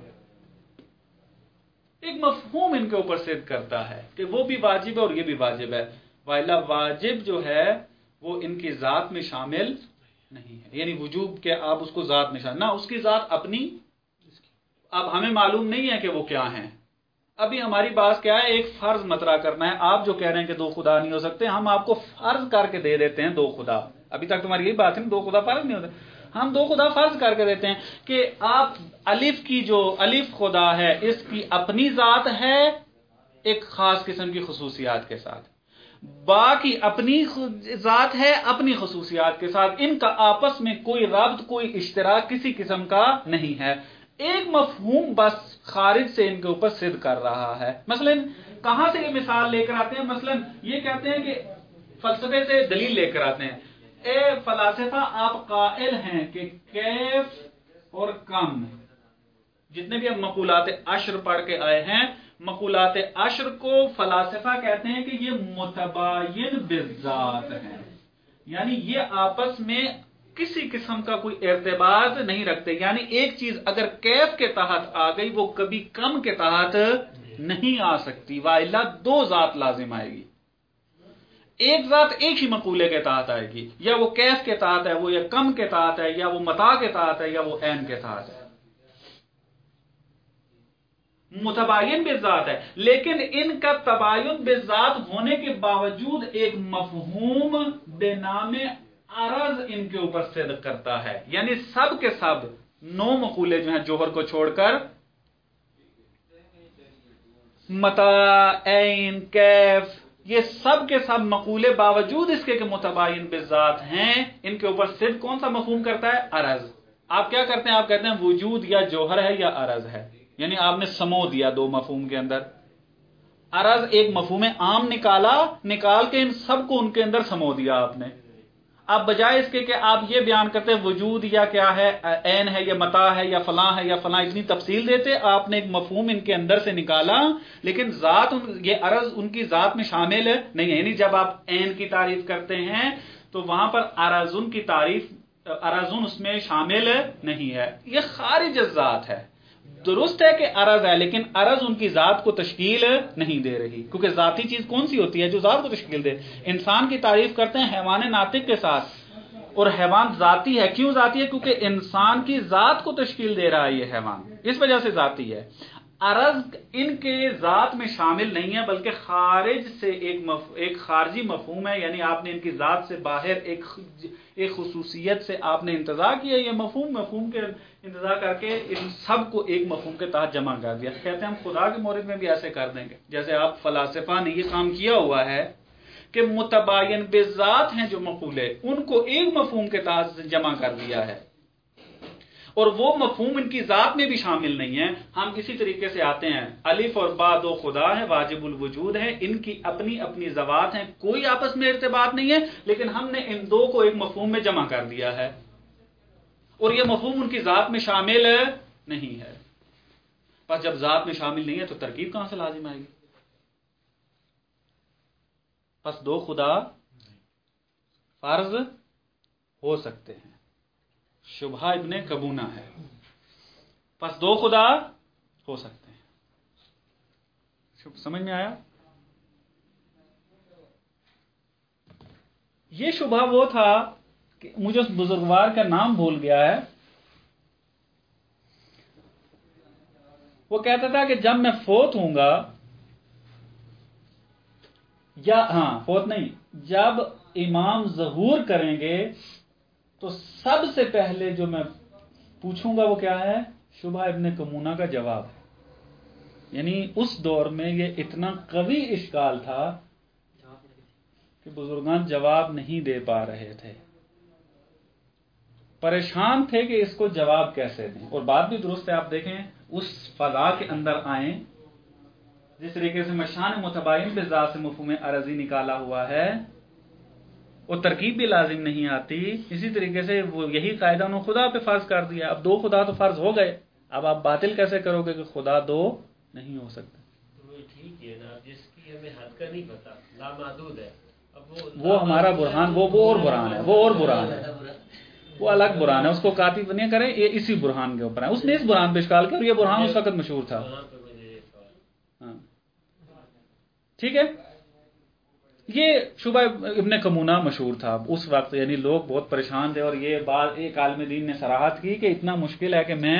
ایک مفہوم ان کے اوپر صدق کرتا ہے کہ وہ بھی واجب ہے اور یہ بھی واجب ہے. وائلہ واجب جو ہے وہ ان کی ذات میں شامل نہیں ہے، یعنی وجوب کے آپ اس کو ذات میں شامل، نہ اس کی ذات اپنی. اب ہمیں معلوم نہیں ہے کہ وہ کیا ہیں. ابھی ہماری بات کیا ہے؟ ایک فرض مطرح کرنا ہے. آپ جو کہہ رہے ہیں کہ دو خدا نہیں ہو سکتے، ہم آپ کو فرض کر کے دے دیتے ہیں دو خدا. ابھی تک تمہاری یہی بات ہے، دو خدا فرض نہیں ہوتے. ہم دو خدا فرض کر کے دیتے ہیں کہ آپ الف کی جو الف خدا ہے اس کی اپنی ذات ہے ایک خاص قسم کی خصوصیات کے ساتھ، با کی اپنی ذات ہے اپنی خصوصیات کے ساتھ، ان کا آپس میں کوئی ربط، کوئی اشتراک کسی قسم کا نہیں ہے. ایک مفہوم بس خارج سے ان کے اوپر صدق کر رہا ہے. مثلا کہاں سے یہ مثال لے کر آتے ہیں؟ مثلا یہ کہتے ہیں کہ فلسفے سے دلیل لے کر آتے ہیں. اے فلاسفہ، آپ قائل ہیں کہ کیف اور کم جتنے بھی ہم مقولات عشر پڑھ کے آئے ہیں، مقولات عشر کو فلاسفہ کہتے ہیں کہ یہ متباین بالذات ہیں، یعنی یہ آپس میں کسی قسم کا کوئی ارتباط نہیں رکھتے. یعنی ایک چیز اگر کیف کے تحت آ گئی وہ کبھی کم کے تحت نہیں آ سکتی، والا دو ذات لازم آئے گی. ایک ذات ایک ہی مقولے کے تحت آئے گی، یا وہ کیف کے تحت ہے، وہ یا کم کے تحت ہے، یا وہ متاع کے تحت ہے، یا وہ عین کے تحت ہے، متباین بالذات ہے، لیکن ان کا تباین بالذات ہونے کے باوجود ایک مفہوم بے نام عرض ان کے اوپر صدق کرتا ہے، یعنی سب کے سب 9 مقولے جو ہیں جوہر کو چھوڑ کر، متاع، عین، کیف، یہ سب کے سب مقولے باوجود اس کے کہ متباین بالذات ہیں، ان کے اوپر صدق کون سا مفہوم کرتا ہے؟ عرض۔ آپ کیا کرتے ہیں؟ آپ کہتے ہیں وجود یا جوہر ہے یا عرض ہے، یعنی آپ نے سمو دیا 2 مفہوم کے اندر۔ عرض ایک مفہوم عام نکال کے ان سب کو ان کے اندر سمو دیا آپ نے۔ اب بجائے اس کے کہ آپ یہ بیان کرتے وجود یا کیا ہے، عین ہے یا متاع ہے یا فلاں ہے یا فلاں، اتنی تفصیل دیتے، آپ نے ایک مفہوم ان کے اندر سے نکالا، لیکن ذات یہ عرض ان کی ذات میں شامل نہیں ہے۔ یعنی جب آپ عین کی تعریف کرتے ہیں تو وہاں پر عرضن کی تعریف، عرضن اس میں شامل نہیں ہے، یہ خارج الذات ہے۔ درست ہے کہ عرض ہے، لیکن عرض ان کی ذات کو تشکیل نہیں دے رہی، کیونکہ ذاتی چیز کون سی ہوتی ہے جو ذات کو تشکیل دے؟ انسان کی تعریف کرتے ہیں حیوان ناطق کے ساتھ، اور حیوان ذاتی ہے۔ کیوں ذاتی ہے؟ کیونکہ انسان کی ذات کو تشکیل دے رہا ہے یہ حیوان، اس وجہ سے ذاتی ہے۔ عرض ان کے ذات میں شامل نہیں ہے، بلکہ خارج سے ایک خارجی مفہوم ہے، یعنی آپ نے ان کی ذات سے باہر ایک خصوصیت سے آپ نے انتزاع کیا، یہ مفہوم کے انتزاع کر کے ان سب کو ایک مفہوم کے تحت جمع کر دیا۔ کہتے ہیں ہم خدا کے مورد میں بھی ایسے کر دیں گے، جیسے آپ فلاسفہ نے یہ کام کیا ہوا ہے کہ متباین بالذات ہیں جو مقولے، ان کو ایک مفہوم کے تحت جمع کر دیا ہے، اور وہ مفہوم ان کی ذات میں بھی شامل نہیں ہے۔ ہم اسی طریقے سے آتے ہیں، الف اور با 2 خدا ہیں، واجب الوجود ہیں، ان کی اپنی اپنی ذوات ہیں، کوئی آپس میں ارتباط نہیں ہے، لیکن ہم نے ان 2 کو ایک مفہوم میں جمع کر دیا ہے، اور یہ مفہوم ان کی ذات میں شامل نہیں ہے۔ پس جب ذات میں شامل نہیں ہے تو ترکیب کہاں سے لازم آئے گی؟ پس 2 خدا فرض ہو سکتے ہیں، شبہ ابن کبونہ ہے، پس 2 خدا ہو سکتے ہیں۔ سمجھ میں آیا؟ یہ شبہ وہ تھا کہ مجھے اس بزرگوار کا نام بھول گیا ہے، وہ کہتا تھا کہ جب میں فوت ہوں گا، یا فوت نہیں، جب امام ظہور کریں گے تو سب سے پہلے جو میں پوچھوں گا وہ کیا ہے؟ شبہ ابن کمونہ کا جواب ہے۔ یعنی اس دور میں یہ اتنا قوی اشکال تھا کہ بزرگان جواب نہیں دے پا رہے تھے، پریشان تھے کہ اس کو جواب کیسے دیں۔ اور بات بھی درست ہے، آپ دیکھیں اس فضا کے اندر آئیں جس طریقے سے مشان متباین بالذات سے مفہوم عرضی نکالا ہوا ہے، اور ترکیب بھی لازم نہیں آتی، اسی طریقے سے وہ یہی قاعدہ انہوں نے خدا پہ فرض کر دیا۔ اب 2 خدا تو فرض ہو گئے، اب آپ باطل کیسے کرو گے کہ خدا 2 نہیں ہو سکتے؟ ٹھیک ہے نا، جس کی ہمیں حد کا نہیں پتا، لامحدود ہے، وہ ہمارا برہان، وہ اور برہان ہے، وہ اور برہان ہے، وہ الگ برہان ہے، اس کو کاپی نہیں کریں، یہ اسی برہان کے اوپر ہے۔ اس نے اس برہان پہ اشکال کیا، اور یہ برہان اس وقت مشہور تھا۔ ٹھیک ہے، یہ شبہ ابن کمونہ مشہور تھا اس وقت، یعنی لوگ بہت پریشان تھے، اور یہ بات ایک عالم دین نے صراحت کی کہ اتنا مشکل ہے کہ میں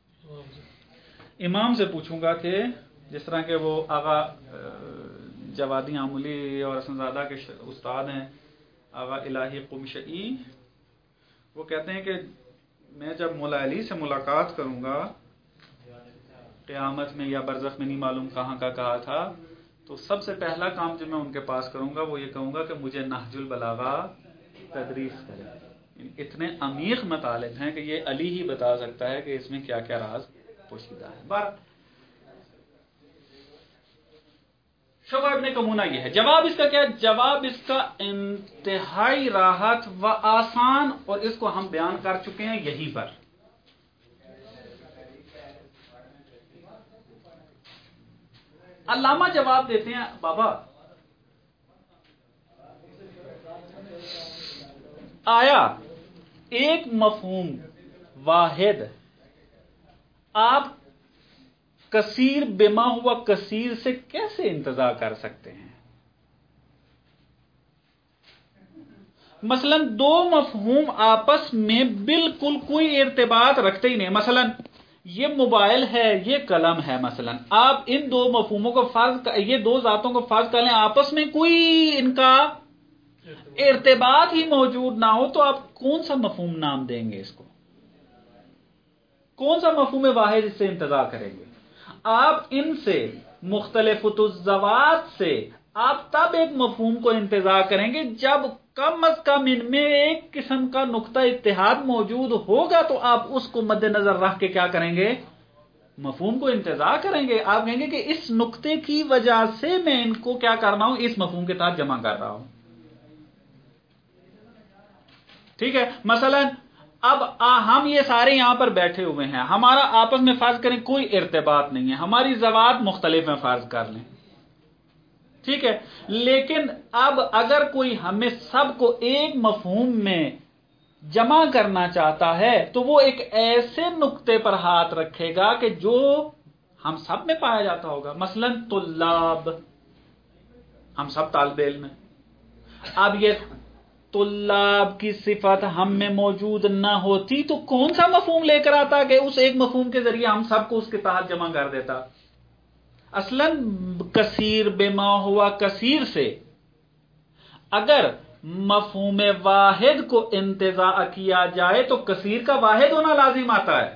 امام سے پوچھوں گا، کہ جس طرح کہ وہ آغا جوادی عاملی اور حسن زادہ کے استاد ہیں آغا الہی قمشئی، وہ کہتے ہیں کہ میں جب مولا علی سے ملاقات کروں گا قیامت میں یا برزخ میں، نہیں معلوم کہاں کا کہا تھا، تو سب سے پہلا کام جو میں ان کے پاس کروں گا وہ یہ کہوں گا کہ مجھے نہج البلاغہ تدریس کرے۔ اتنے عمیق مطالب ہیں کہ یہ علی ہی بتا سکتا ہے کہ اس میں کیا کیا راز پوشیدہ ہے۔ بار شبہ ابن کمونہ یہ ہے۔ جواب اس کا کیا ہے؟ جواب اس کا انتہائی راحت و آسان، اور اس کو ہم بیان کر چکے ہیں یہیں پر۔ علامہ جواب دیتے ہیں، بابا آیا ایک مفہوم واحد آپ کثیر بما ہوا کثیر سے کیسے انتزاع کر سکتے ہیں؟ مثلا دو مفہوم آپس میں بالکل کوئی ارتباط رکھتے ہی نہیں. مثلا یہ موبائل ہے، یہ قلم ہے. مثلا آپ ان دو مفہوموں کو یہ دو ذاتوں کو فرض کر لیں، آپس میں کوئی ان کا ارتباط ہی موجود نہ ہو، تو آپ کون سا مفہوم نام دیں گے؟ اس کو کون سا مفہوم واحد اس سے انتزاع کریں گے؟ آپ ان سے مختلف الذوات سے آپ تب ایک مفہوم کو انتزاع کریں گے جب کم از کم ان میں ایک قسم کا نقطہ اتحاد موجود ہوگا، تو آپ اس کو مد نظر رکھ کے کیا کریں گے؟ مفہوم کو انتزاع کریں گے. آپ کہیں گے کہ اس نقطے کی وجہ سے میں ان کو کیا کر رہا ہوں، اس مفہوم کے ساتھ جمع کر رہا ہوں. ٹھیک ہے. مثلا اب ہم یہ سارے یہاں پر بیٹھے ہوئے ہیں، ہمارا آپس میں فرض کریں کوئی ارتباط نہیں ہے، ہماری ذوات مختلف ہیں فرض کر لیں. ٹھیک ہے. لیکن اب اگر کوئی ہمیں سب کو ایک مفہوم میں جمع کرنا چاہتا ہے تو وہ ایک ایسے نقطے پر ہاتھ رکھے گا کہ جو ہم سب میں پایا جاتا ہوگا. مثلا طلاب، ہم سب طالب علم ہیں. اب یہ طلاب کی صفت ہم میں موجود نہ ہوتی تو کون سا مفہوم لے کر آتا کہ اس ایک مفہوم کے ذریعے ہم سب کو اس کے تحت جمع کر دیتا؟ اصلا کثیر بما ہوا کثیر سے اگر مفہوم واحد کو انتزاع کیا جائے تو کثیر کا واحد ہونا لازم آتا ہے،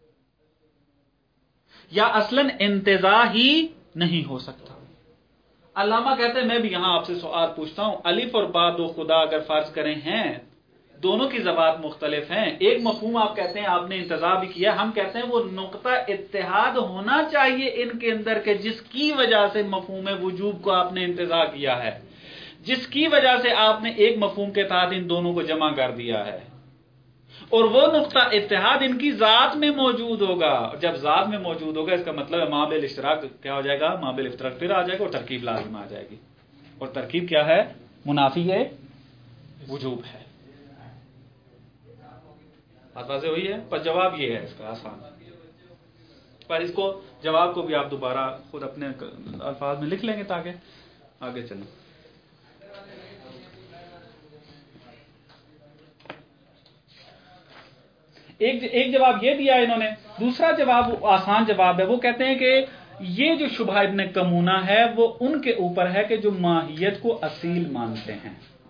یا اصلا انتزاع ہی نہیں ہو سکتا. علامہ کہتے ہیں میں بھی یہاں آپ سے سوال پوچھتا ہوں، الف اور با دو خدا اگر فرض کریں ہیں، دونوں کی ذوات مختلف ہیں، ایک مفہوم آپ کہتے ہیں آپ نے انتزاع بھی کیا، ہم کہتے ہیں وہ نقطہ اتحاد ہونا چاہیے ان کے اندر کے جس کی وجہ سے مفہوم وجوب کو آپ نے انتزاع کیا ہے، جس کی وجہ سے آپ نے ایک مفہوم کے تحت ان دونوں کو جمع کر دیا ہے، اور وہ نقطہ اتحاد ان کی ذات میں موجود ہوگا. جب ذات میں موجود ہوگا اس کا مطلب ہے مابل اشتراک کیا ہو جائے گا؟ مابل اشتراک پھر آ جائے گا اور ترکیب لازم آ جائے گی. اور ترکیب کیا ہے؟ منافی ہے، وجوب ہے. بات واضح ہوئی ہے؟ پر جواب یہ ہے اس کا آسان، پر اس کو جواب کو بھی آپ دوبارہ خود اپنے الفاظ میں لکھ لیں گے تاکہ آگے چلیں. ایک جواب یہ دیا انہوں نے. دوسرا جواب آسان جواب ہے، وہ کہتے ہیں کہ یہ جو شبہ ابن کمونہ ہے وہ ان کے اوپر ہے کہ جو ماہیت کو اصیل مانتے ہیں،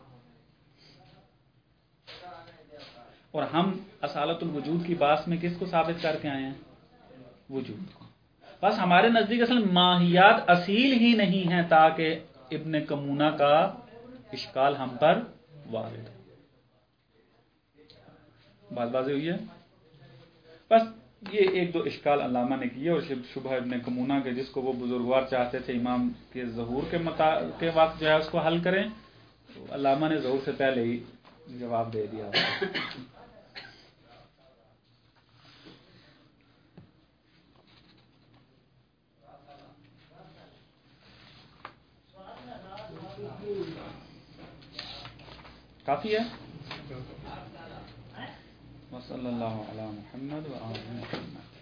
اور ہم اصالت الوجود کی بات میں کس کو ثابت کر کے آئے ہیں؟ وجود کو. بس ہمارے نزدیک اصل ماہیات اصیل ہی نہیں ہیں تاکہ ابن کمونہ کا اشکال ہم پر وارد ہو. بات واضح ہوئی ہے؟ بس یہ ایک دو اشکال علامہ نے کیے، اور شبہ ابن کمونہ کے جس کو وہ بزرگوار چاہتے تھے امام کے ظہور کے وقت جو ہے اس کو حل کریں، علامہ نے ظہور سے پہلے ہی جواب دے دیا. کافی ہے. وصلی اللہ علی محمد و آل محمد.